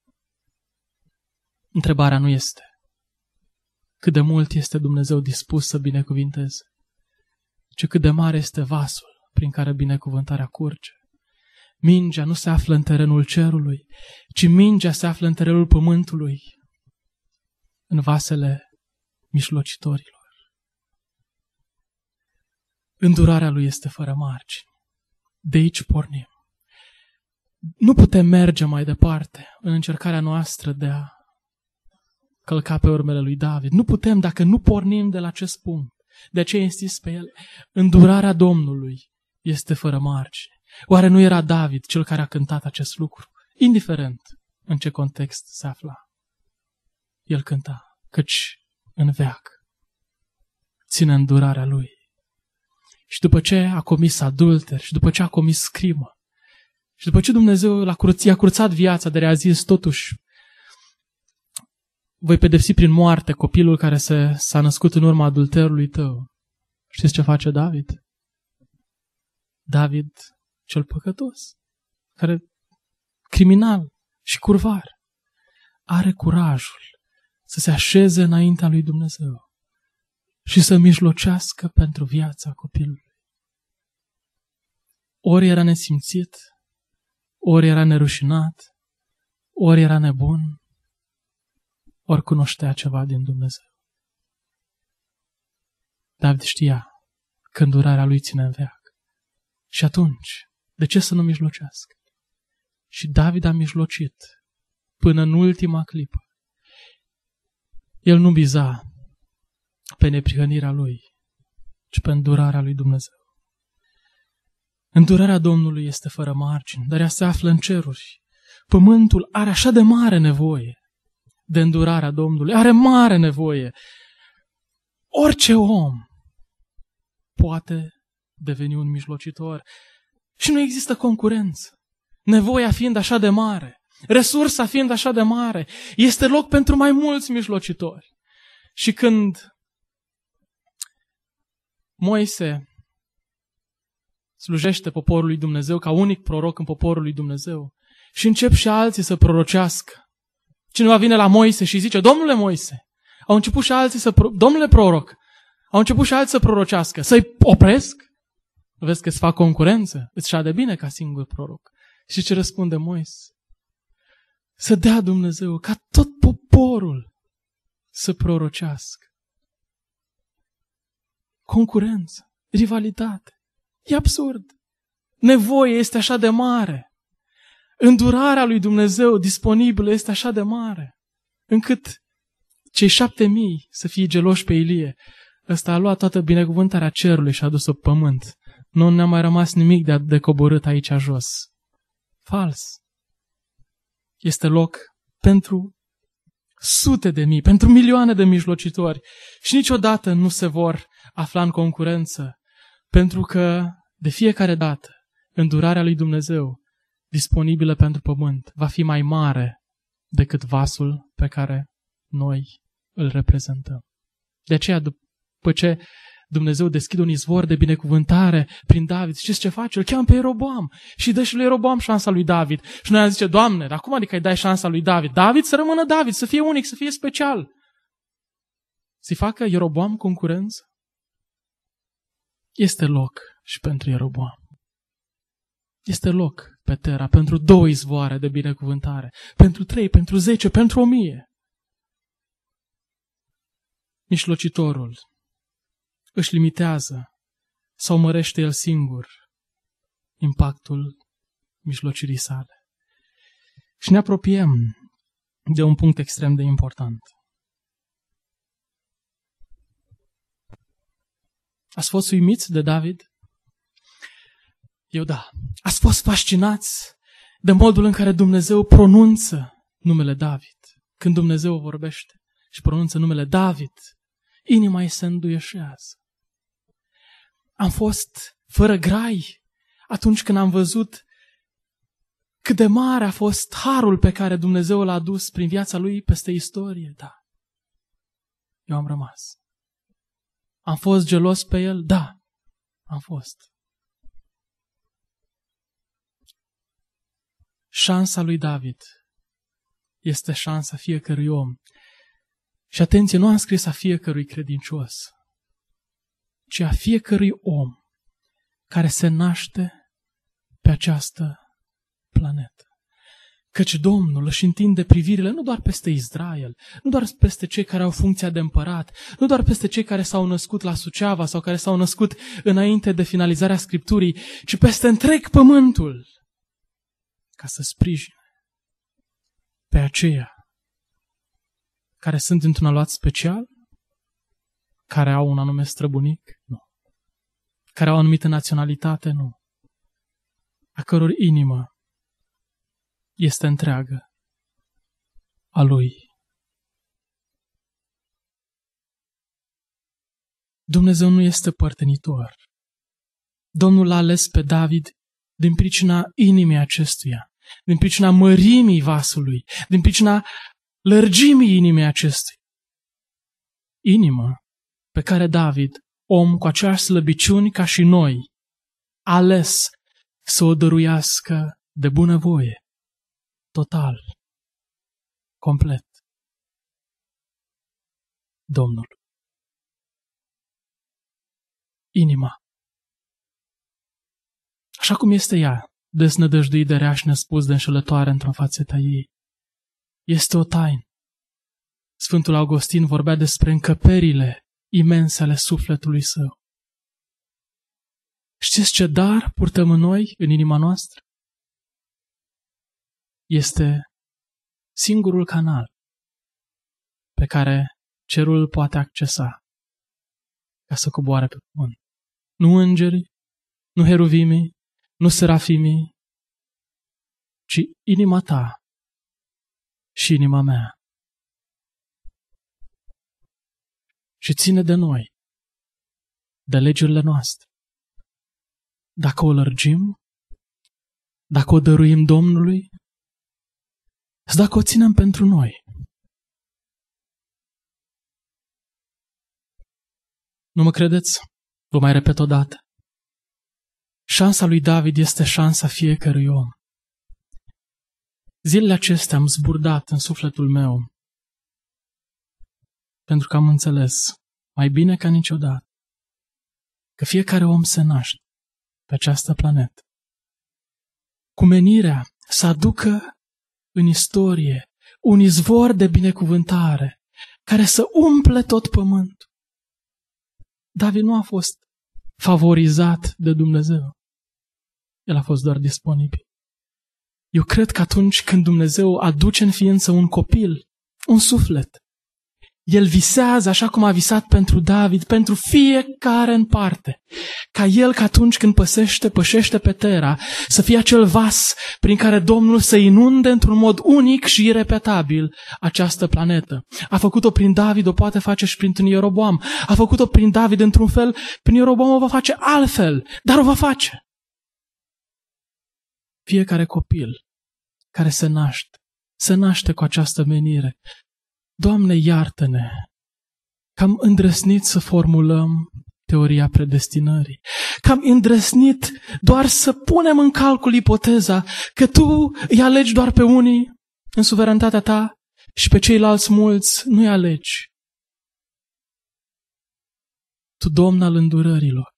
Întrebarea nu este cât de mult este Dumnezeu dispus să binecuvinteze, ci cât de mare este vasul prin care binecuvântarea curge. Mingea nu se află în terenul cerului, ci mingea se află în terenul pământului, în vasele mijlocitorilor. Îndurarea lui este fără margini. De aici pornim. Nu putem merge mai departe în încercarea noastră de a călca pe urmele lui David. Nu putem dacă nu pornim de la acest punct. De aceea insist pe el. Îndurarea Domnului este fără margini. Oare nu era David cel care a cântat acest lucru? Indiferent în ce context se afla. El cânta, căci în veac ține îndurarea lui. Și după ce a comis adulter, și după ce a comis crimă, și după ce Dumnezeu l-a curăț, i-a curățat viața, de a zis totuși, voi pedepsi prin moarte copilul care se, s-a născut în urma adulterului tău. Știți ce face David? David cel păcătos, care criminal și curvar, are curajul să se așeze înaintea lui Dumnezeu și să mijlocească pentru viața copilului. Ori era nesimțit, ori era nerușinat, ori era nebun, ori cunoștea ceva din Dumnezeu. David știa că îndurarea lui ține în veac. Și atunci, de ce să nu mijlocească? Și David a mijlocit până în ultima clipă. El nu biza pe neprihănirea lui, ci pe îndurarea lui Dumnezeu. Îndurarea Domnului este fără margini, dar ea se află în ceruri. Pământul are așa de mare nevoie de îndurarea Domnului, are mare nevoie. Orice om poate deveni un mijlocitor și nu există concurență. Nevoia fiind așa de mare, resursa fiind așa de mare, este loc pentru mai mulți mijlocitori. Și când Moise slujește poporului Dumnezeu ca unic proroc în poporul lui Dumnezeu și încep și alții să prorocească, cineva vine la Moise și zice, Domnule Moise, au început și alții să, pro... Domnule proroc, au început și alții să prorocească, să-i opresc? Vezi că îți fac concurență? Îți șade bine ca singur proroc. Și ce răspunde Moise? Să dea Dumnezeu ca tot poporul să prorocească. Concurență, rivalitate. E absurd. Nevoia este așa de mare. Îndurarea lui Dumnezeu disponibilă este așa de mare, încât cei șapte mii să fie geloși pe Ilie. Ăsta a luat toată binecuvântarea cerului și a dus-o pe pământ. Nu ne-a mai rămas nimic de, de coborât aici jos. Fals. Este loc pentru sute de mii, pentru milioane de mijlocitori și niciodată nu se vor afla în concurență, pentru că de fiecare dată îndurarea lui Dumnezeu disponibilă pentru pământ va fi mai mare decât vasul pe care noi îl reprezentăm. De aceea, după ce Dumnezeu deschide un izvor de binecuvântare prin David, știți ce face? Îl cheamă pe Ieroboam și dă și lui Ieroboam șansa lui David. Și noi am zice, Doamne, dar cum adică îi dai șansa lui David? David să rămână David, să fie unic, să fie special. Să-i facă Ieroboam concurență? Este loc și pentru Ieroboam. Este loc pe Tera pentru două izvoare de binecuvântare. Pentru trei, pentru zece, pentru o mie. Mijlocitorul își limitează sau mărește el singur impactul mijlocirii sale. Și ne apropiem de un punct extrem de important. Ați fost uimiți de David? Eu da. Ați fost fascinați de modul în care Dumnezeu pronunță numele David. Când Dumnezeu vorbește și pronunță numele David, inima îi se înduieșează. Am fost fără grai atunci când am văzut cât de mare a fost harul pe care Dumnezeu l-a adus prin viața lui peste istorie. Da. Eu am rămas. Am fost gelos pe el? Da. Am fost. Șansa lui David este șansa fiecărui om. Și atenție, nu am scris a fiecărui credincios, ci a fiecărui om care se naște pe această planetă. Căci Domnul își întinde privirile nu doar peste Israel, nu doar peste cei care au funcția de împărat, nu doar peste cei care s-au născut la Suceava sau care s-au născut înainte de finalizarea Scripturii, ci peste întreg pământul, ca să sprijine pe aceia care sunt într-un aluat special, care au un anume străbunic, nu. Care au o anumită naționalitate, nu. A căror inimă este întreagă a lui. Dumnezeu nu este părtenitor. Domnul l-a ales pe David din pricina inimii acestuia, din pricina mărimii vasului, din pricina lărgimii inimii acestuia. Inimă pe care David, om cu aceeași slăbiciuni ca și noi, a ales să o dăruiască de bunăvoie, total, complet. Domnul. Inima. Așa cum este ea, desnădăjduit de rea și nespus de înșelătoare într-o fațeta ei, este o taină. Sfântul Augustin vorbea despre încăperile imense ale sufletului său. Știți ce dar purtăm în noi, în inima noastră? Este singurul canal pe care cerul îl poate accesa ca să coboare pe pământ. Nu îngerii, nu heruvimii, nu serafimii, ci inima ta și inima mea. Și ține de noi, de legile noastre. Dacă o lărgim, dacă o dăruim Domnului, sau dacă o ținem pentru noi. Nu mă credeți? Vă mai repet o dată. Șansa lui David este șansa fiecărui om. Zilele acestea am zburdat în sufletul meu pentru că am înțeles mai bine ca niciodată că fiecare om se naște pe această planetă cu menirea să aducă în istorie un izvor de binecuvântare care să umple tot pământul. David nu a fost favorizat de Dumnezeu. El a fost doar disponibil. Eu cred că atunci când Dumnezeu aduce în ființă un copil, un suflet, El visează așa cum a visat pentru David, pentru fiecare în parte. Ca el, că atunci când păsește, pășește pe Tera, să fie acel vas prin care Domnul să inunde într-un mod unic și irepetabil această planetă. A făcut-o prin David, o poate face și prin Ieroboam. A făcut-o prin David într-un fel, prin Ieroboam o va face altfel, dar o va face. Fiecare copil care se naște, se naște cu această menire. Doamne, iartă-ne că am îndrăznit să formulăm teoria predestinării, că am îndrăznit doar să punem în calcul ipoteza că Tu îi alegi doar pe unii în suveranitatea Ta și pe ceilalți mulți nu îi alegi. Tu, Domn al îndurărilor,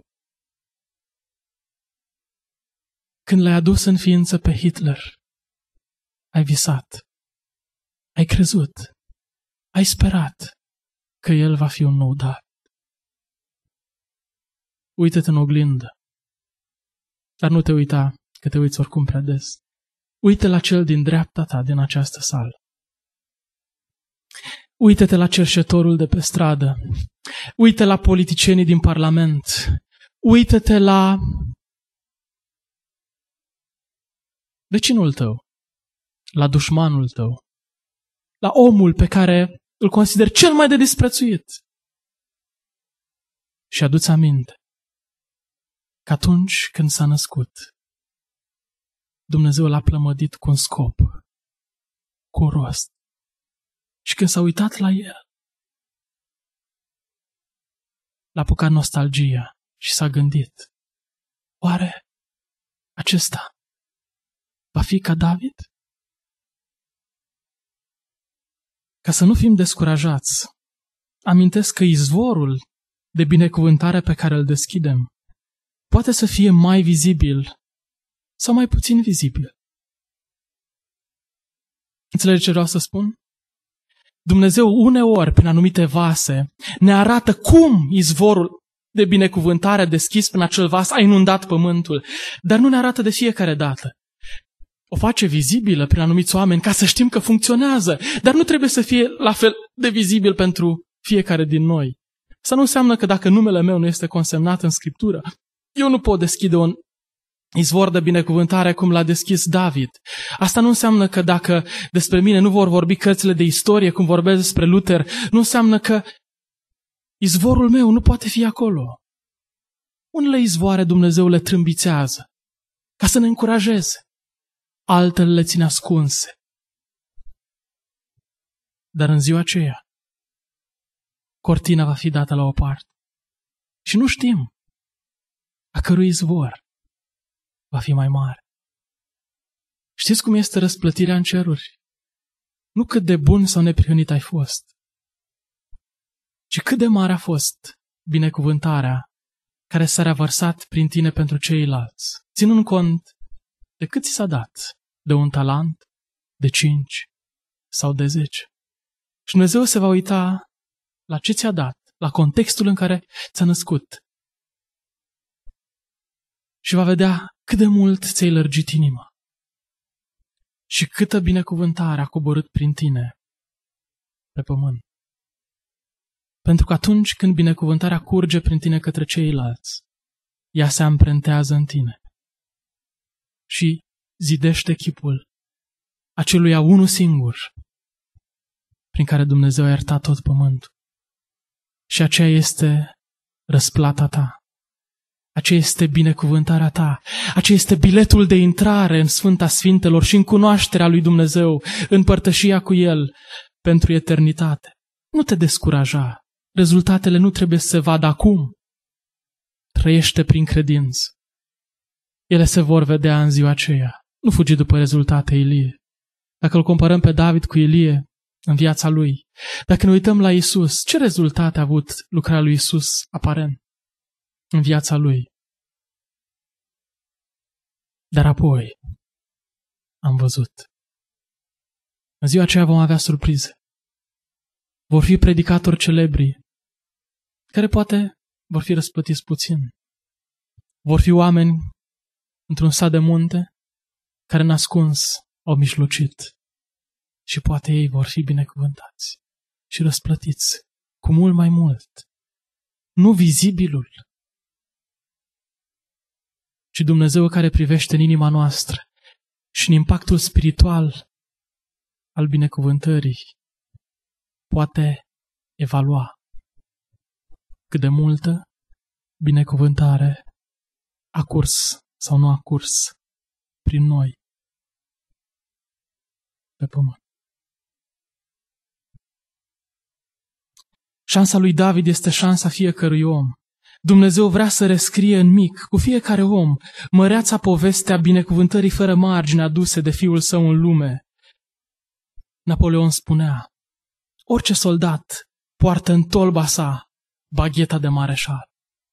când l-ai adus în ființă pe Hitler, ai visat, ai crezut, ai sperat că el va fi un nou David. Uită-te în oglindă, dar nu te uita că te uiți oricum prea des. Uită la cel din dreapta ta din această sală. Uită-te la cerșetorul de pe stradă. Uită la politicienii din Parlament. Uită-te la vecinul tău, la dușmanul tău, la omul pe care îl consideri cel mai de disprețuit. Și adu-ți aminte că atunci când s-a născut, Dumnezeu l-a plămădit cu un scop, cu un rost. Și când s-a uitat la el, l-a apucat nostalgia și s-a gândit, oare acesta va fi ca David? Ca să nu fim descurajați, amintesc că izvorul de binecuvântare pe care îl deschidem poate să fie mai vizibil sau mai puțin vizibil. Înțelegi ce vreau să spun? Dumnezeu uneori, prin anumite vase, ne arată cum izvorul de binecuvântare deschis prin acel vas a inundat pământul, dar nu ne arată de fiecare dată. O face vizibilă prin anumiți oameni ca să știm că funcționează, dar nu trebuie să fie la fel de vizibil pentru fiecare din noi. Asta nu înseamnă că dacă numele meu nu este consemnat în Scriptură, eu nu pot deschide un izvor de binecuvântare cum l-a deschis David. Asta nu înseamnă că dacă despre mine nu vor vorbi cărțile de istorie cum vorbesc despre Luther, nu înseamnă că izvorul meu nu poate fi acolo. Unele izvoare Dumnezeu le trâmbițează ca să ne încurajeze. Altele le ține ascunse. Dar în ziua aceea, cortina va fi dată la o parte. Și nu știm a cărui izvor va fi mai mare. Știți cum este răsplătirea în ceruri? Nu cât de bun sau neprihănit ai fost, ci cât de mare a fost binecuvântarea care s-a revărsat prin tine pentru ceilalți, ținând cont de cât ți s-a dat, de un talent, de cinci sau de zece. Și Dumnezeu se va uita la ce ți-a dat, la contextul în care ți-a născut. Și va vedea cât de mult ți-ai lărgit inima și câtă binecuvântare a coborât prin tine pe pământ. Pentru că atunci când binecuvântarea curge prin tine către ceilalți, ea se amprentează în tine și zidește chipul aceluia unul singur prin care Dumnezeu a iertat tot pământul. Și aceea este răsplata ta. Aceea este binecuvântarea ta. Aceea este biletul de intrare în Sfânta Sfintelor și în cunoașterea lui Dumnezeu, în părtășia cu El pentru eternitate. Nu te descuraja. Rezultatele nu trebuie să se vadă acum. Trăiește prin credință. Ele se vor vedea în ziua aceea. Nu fugi după rezultate, Ilie. Dacă îl comparăm pe David cu Ilie în viața lui, dacă ne uităm la Isus, ce rezultate a avut lucrarea lui Isus aparent în viața lui? Dar apoi am văzut. În ziua aceea vom avea surprize. Vor fi predicatori celebri, care poate vor fi răsplătiți puțin. Vor fi oameni într-un sat de munte, care n-ascuns au mijlocit. Și poate ei vor fi binecuvântați și răsplătiți cu mult mai mult. Nu vizibilul, ci Dumnezeu care privește în inima noastră și în impactul spiritual al binecuvântării poate evalua cât de multă binecuvântare a curs sau nu a curs prin noi pe pământ. Șansa lui David este șansa fiecărui om. Dumnezeu vrea să rescrie în mic, cu fiecare om, măreața povestea binecuvântării fără margine aduse de Fiul Său în lume. Napoleon spunea, orice soldat poartă în tolba sa bagheta de mareșal.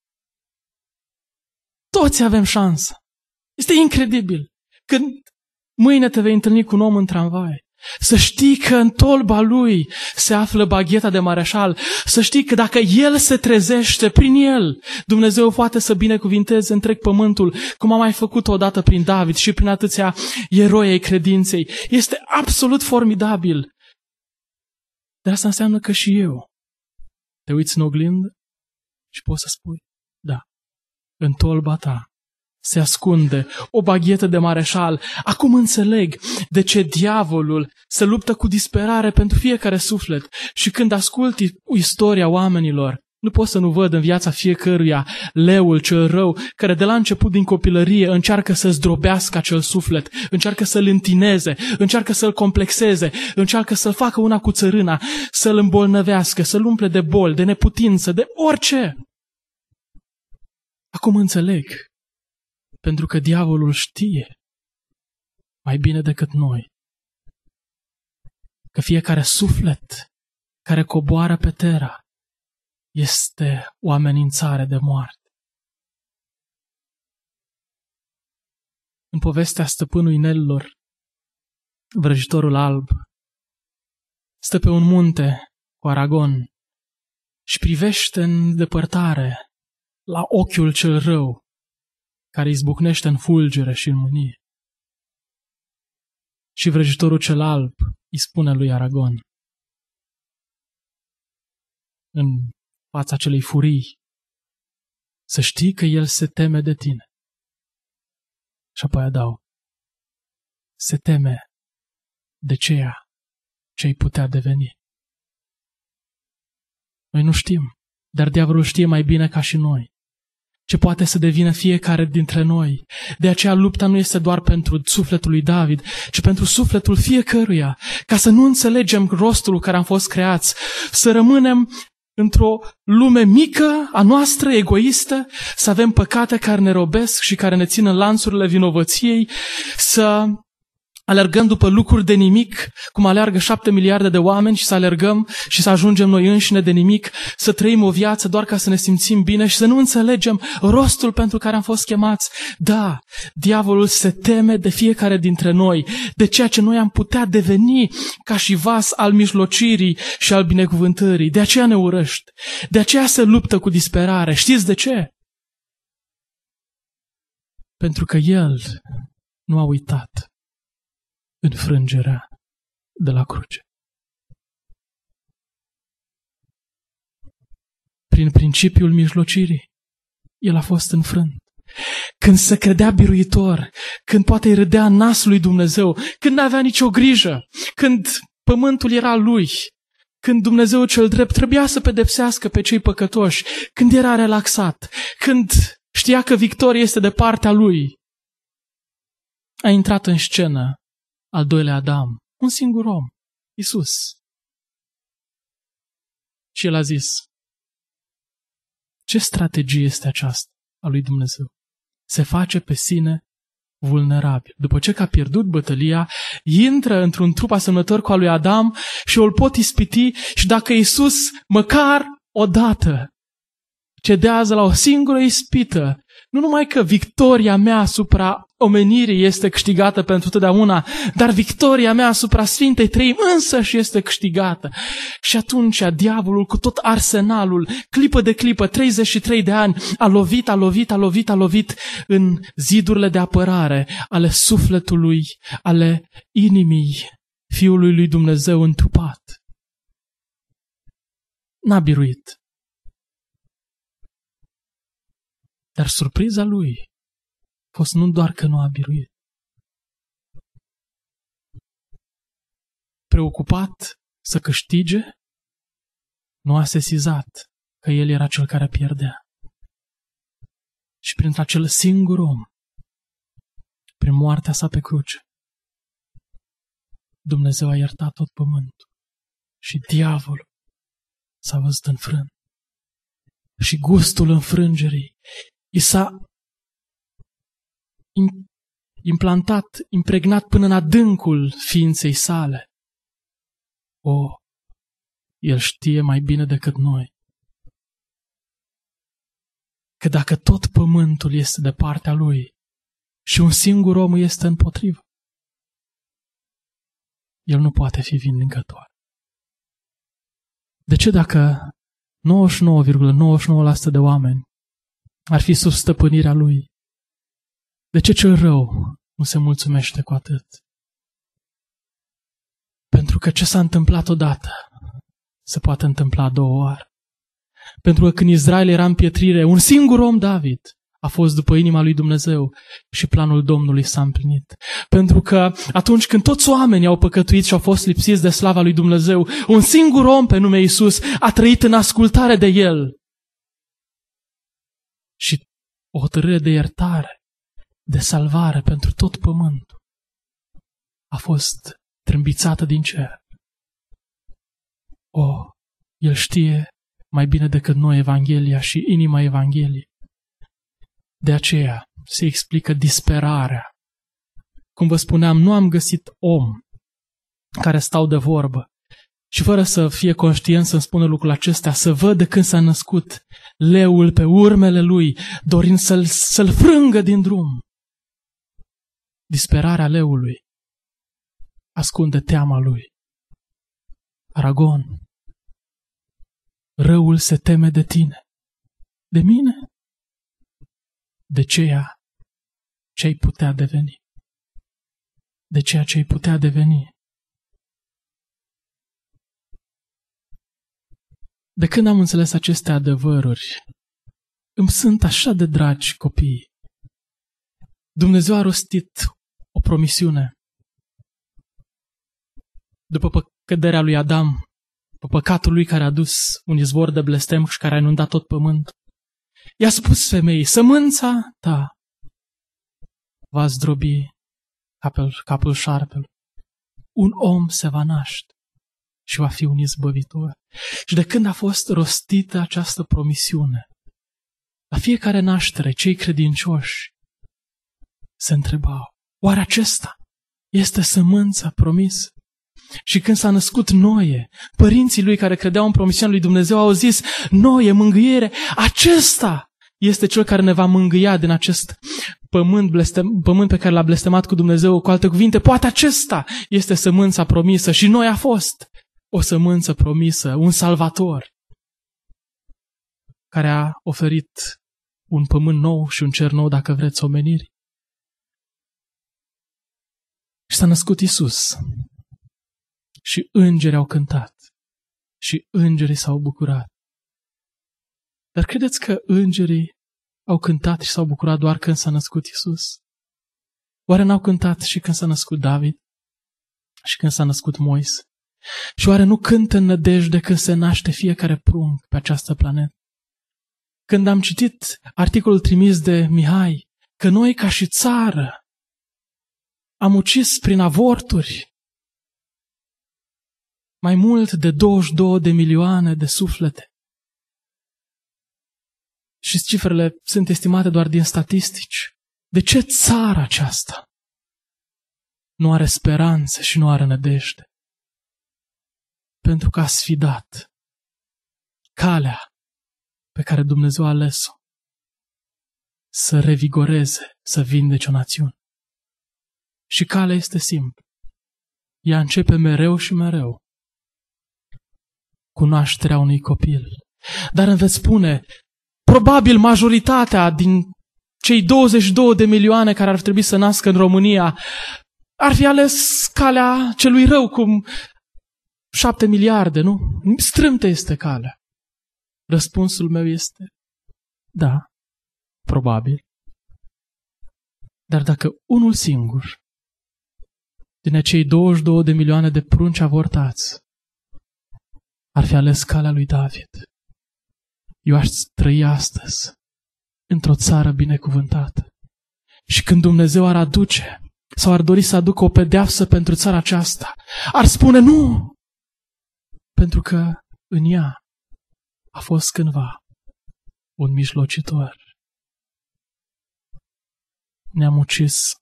Toți avem șansă. Este incredibil. Când mâine te vei întâlni cu un om în tramvai, să știi că în tolba lui se află bagheta de mareșal, să știi că dacă el se trezește, prin el, Dumnezeu poate să binecuvinteze întreg pământul, cum a mai făcut odată prin David și prin atâția eroi ai credinței. Este absolut formidabil. Dar asta înseamnă că și eu te uiți în oglindă și poți să spui, da, în tolba ta se ascunde o baghetă de mareșal. Acum înțeleg de ce diavolul se luptă cu disperare pentru fiecare suflet. Și când ascult istoria oamenilor, nu pot să nu văd în viața fiecăruia leul cel rău, care de la început din copilărie încearcă să zdrobească acel suflet, încearcă să-l întineze, încearcă să-l complexeze, încearcă să-l facă una cu țărâna, să-l îmbolnăvească, să-l umple de boli, de neputință, de orice. Acum înțeleg. Pentru că diavolul știe mai bine decât noi că fiecare suflet care coboară pe Terra este o amenințare de moarte. În povestea stăpânului inelilor, vrăjitorul alb stă pe un munte cu Aragon și privește în depărtare la ochiul cel rău care izbucnește în fulgere și în mânie. Și vrăjitorul cel alb îi spune lui Aragon, în fața acelei furii, să știi că el se teme de tine. Și apoi adaug, se teme de ceea ce îi putea deveni. Noi nu știm, dar diavolul știe mai bine ca și noi ce poate să devină fiecare dintre noi. De aceea lupta nu este doar pentru sufletul lui David, ci pentru sufletul fiecăruia, ca să nu înțelegem rostul care am fost creați, să rămânem într-o lume mică, a noastră, egoistă, să avem păcate care ne robesc și care ne țin în lanțurile vinovăției, să alergăm după lucruri de nimic, cum aleargă șapte miliarde de oameni și să alergăm și să ajungem noi înșine de nimic, să trăim o viață doar ca să ne simțim bine și să nu înțelegem rostul pentru care am fost chemați. Da, diavolul se teme de fiecare dintre noi, de ceea ce noi am putea deveni ca și vas al mijlocirii și al binecuvântării. De aceea ne urăște, de aceea se luptă cu disperare. Știți de ce? Pentru că el nu a uitat înfrângerea de la cruce. Prin principiul mijlocirii, el a fost înfrânt. Când se credea biruitor, când poate îi râdea în nasul lui Dumnezeu, când n-avea nicio grijă, când pământul era lui, când Dumnezeu cel drept trebuia să pedepsească pe cei păcătoși, când era relaxat, când știa că victoria este de partea lui, a intrat în scenă al doilea Adam, un singur om, Iisus. Și el a zis, ce strategie este aceasta a lui Dumnezeu? Se face pe sine vulnerabil. După ce că a pierdut bătălia, intră într-un trup asemănător cu al lui Adam și îl pot ispiti și dacă Iisus măcar odată cedează la o singură ispită, nu numai că victoria mea asupra omenirii este câștigată pentru totdeauna, dar victoria mea asupra Sfintei Treimi însăși este câștigată. Și atunci diavolul cu tot arsenalul, clipă de clipă, treizeci și trei de ani, a lovit, a lovit, a lovit, a lovit în zidurile de apărare ale sufletului, ale inimii Fiului lui Dumnezeu întrupat. N-a biruit. Dar surpriza lui a fost nu doar că nu a biruit. Preocupat să câștige, nu a sesizat că el era cel care pierdea. Și prin acel singur om, prin moartea sa pe cruce, Dumnezeu a iertat tot pământul și diavolul s-a văzut înfrânt. Și gustul înfrângerii i s-a implantat, impregnat până în adâncul ființei sale. O, el știe mai bine decât noi că dacă tot pământul este de partea lui și un singur om este împotrivă, el nu poate fi vindecător. De ce dacă nouăzeci și nouă virgulă nouăzeci și nouă la sută de oameni ar fi sub stăpânirea lui, de ce cel rău nu se mulțumește cu atât? Pentru că ce s-a întâmplat odată se poate întâmpla două ori. Pentru că când Israel era în pietrire, un singur om, David, a fost după inima lui Dumnezeu și planul Domnului s-a împlinit. Pentru că atunci când toți oamenii au păcătuit și au fost lipsiți de slava lui Dumnezeu, un singur om pe nume Iisus a trăit în ascultare de El. Și o hotărâre de iertare, de salvare pentru tot pământul a fost trâmbițată din cer. O, El știe mai bine decât noi Evanghelia și inima Evangheliei. De aceea se explică disperarea. Cum vă spuneam, nu am găsit om care stau de vorbă și fără să fie conștient să-mi spună lucrul acesta, să văd de când s-a născut leul pe urmele lui, dorind să-l, să-l frângă din drum. Disperarea leului ascunde teama lui. Aragon, răul se teme de tine, de mine, de ceea ce-ai putea deveni. De ceea ce-ai putea deveni. De când am înțeles aceste adevăruri, îmi sunt așa de dragi copiii. Dumnezeu a rostit o promisiune. După căderea lui Adam, după păcatul lui care a dus un izvor de blestem și care a inundat tot pământul, i-a spus femeii, sămânța ta va zdrobi capul, capul șarpelui. Un om se va naște și va fi un izbăvitor. Și de când a fost rostită această promisiune, la fiecare naștere, cei credincioși se întrebau, oare acesta este sămânța promisă? Și când s-a născut Noe, părinții lui care credeau în promisiunea lui Dumnezeu au zis, Noe, mângâiere, acesta este cel care ne va mângâia din acest pământ, blestem, pământ pe care l-a blestemat cu Dumnezeu. Cu alte cuvinte, poate acesta este sămânța promisă și Noe a fost o sămânță promisă, un salvator care a oferit un pământ nou și un cer nou, dacă vreți, omenirii. Și s-a născut Iisus. Și îngerii au cântat. Și îngerii s-au bucurat. Dar credeți că îngerii au cântat și s-au bucurat doar când s-a născut Iisus? Oare n-au cântat și când s-a născut David? Și când s-a născut Moise? Și oare nu cântă în nădejde când se naște fiecare prunc pe această planetă? Când am citit articolul trimis de Mihai, că noi ca și țară am ucis prin avorturi mai mult de douăzeci și două de milioane de suflete. Și cifrele sunt estimate doar din statistici. De ce țara aceasta nu are speranțe și nu are nădejde? Pentru că a sfidat calea pe care Dumnezeu a ales-o să revigoreze, să vindece o națiune. Și calea este simplă. Ea începe mereu și mereu cu nașterea unui copil. Dar îmi veți spune, probabil majoritatea din cei douăzeci și două de milioane care ar trebui să nască în România ar fi ales calea celui rău, cum șapte miliarde, nu? Strâmtă este calea. Răspunsul meu este, da, probabil. Dar dacă unul singur din acei douăzeci și două de milioane de prunci avortați ar fi ales calea lui David, eu aș trăi astăzi într-o țară binecuvântată. Și când Dumnezeu ar aduce sau ar dori să aducă o pedeapsă pentru țara aceasta, ar spune nu, pentru că în ea a fost cândva un mijlocitor. Ne-am ucis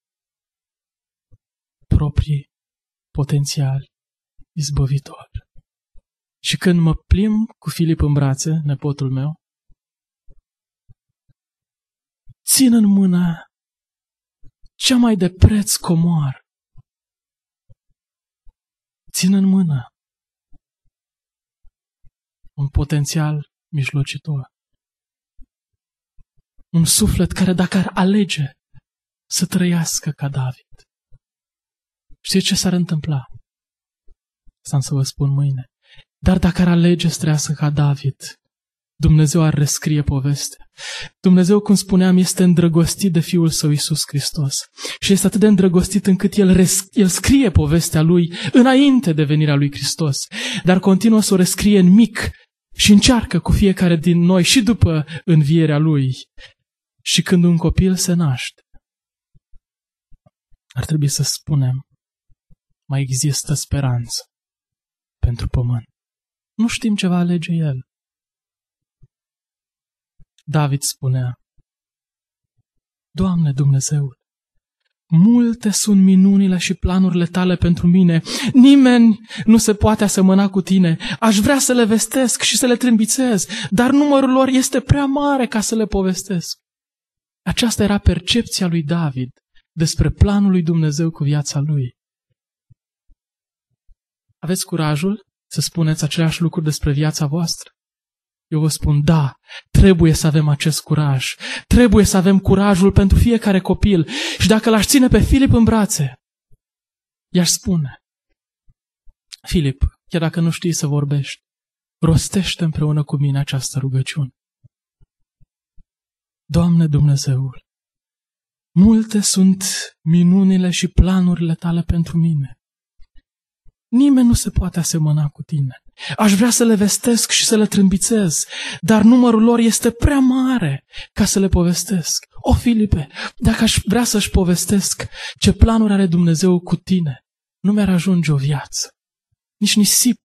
proprii potențiali izbăvitori. Și când mă plimb cu Filip în brațe, nepotul meu, țin în mână cea mai de preț comoară. Țin în mână un potențial mijlocitor. Un suflet care dacă ar alege să trăiască ca David, știți ce s-ar întâmpla? Asta am să vă spun mâine. Dar dacă ar alege să trăiască ca David, Dumnezeu ar rescrie povestea. Dumnezeu, cum spuneam, este îndrăgostit de Fiul Său Iisus Hristos. Și este atât de îndrăgostit încât El, res- el scrie povestea Lui înainte de venirea Lui Hristos. Dar continuă să o rescrie în mic și încearcă cu fiecare din noi și după învierea Lui. Și când un copil se naște, ar trebui să spunem, mai există speranță pentru pământ. Nu știm ce va alege El. David spunea, Doamne Dumnezeul, multe sunt minunile și planurile Tale pentru mine. Nimeni nu se poate asemăna cu Tine. Aș vrea să le vestesc și să le trâmbițez, dar numărul lor este prea mare ca să le povestesc. Aceasta era percepția lui David despre planul lui Dumnezeu cu viața lui. Aveți curajul să spuneți aceleași lucruri despre viața voastră? Eu vă spun, da, trebuie să avem acest curaj. Trebuie să avem curajul pentru fiecare copil. Și dacă l-aș ține pe Filip în brațe, i-aș spune, Filip, chiar dacă nu știi să vorbești, rostește împreună cu mine această rugăciune. Doamne Dumnezeul, multe sunt minunile și planurile Tale pentru mine. Nimeni nu se poate asemăna cu Tine. Aș vrea să le vestesc și să le trâmbițez, dar numărul lor este prea mare ca să le povestesc. O, Filipe, dacă aș vrea să-și povestesc ce planuri are Dumnezeu cu tine, nu mi-ar ajunge o viață. Nici nisip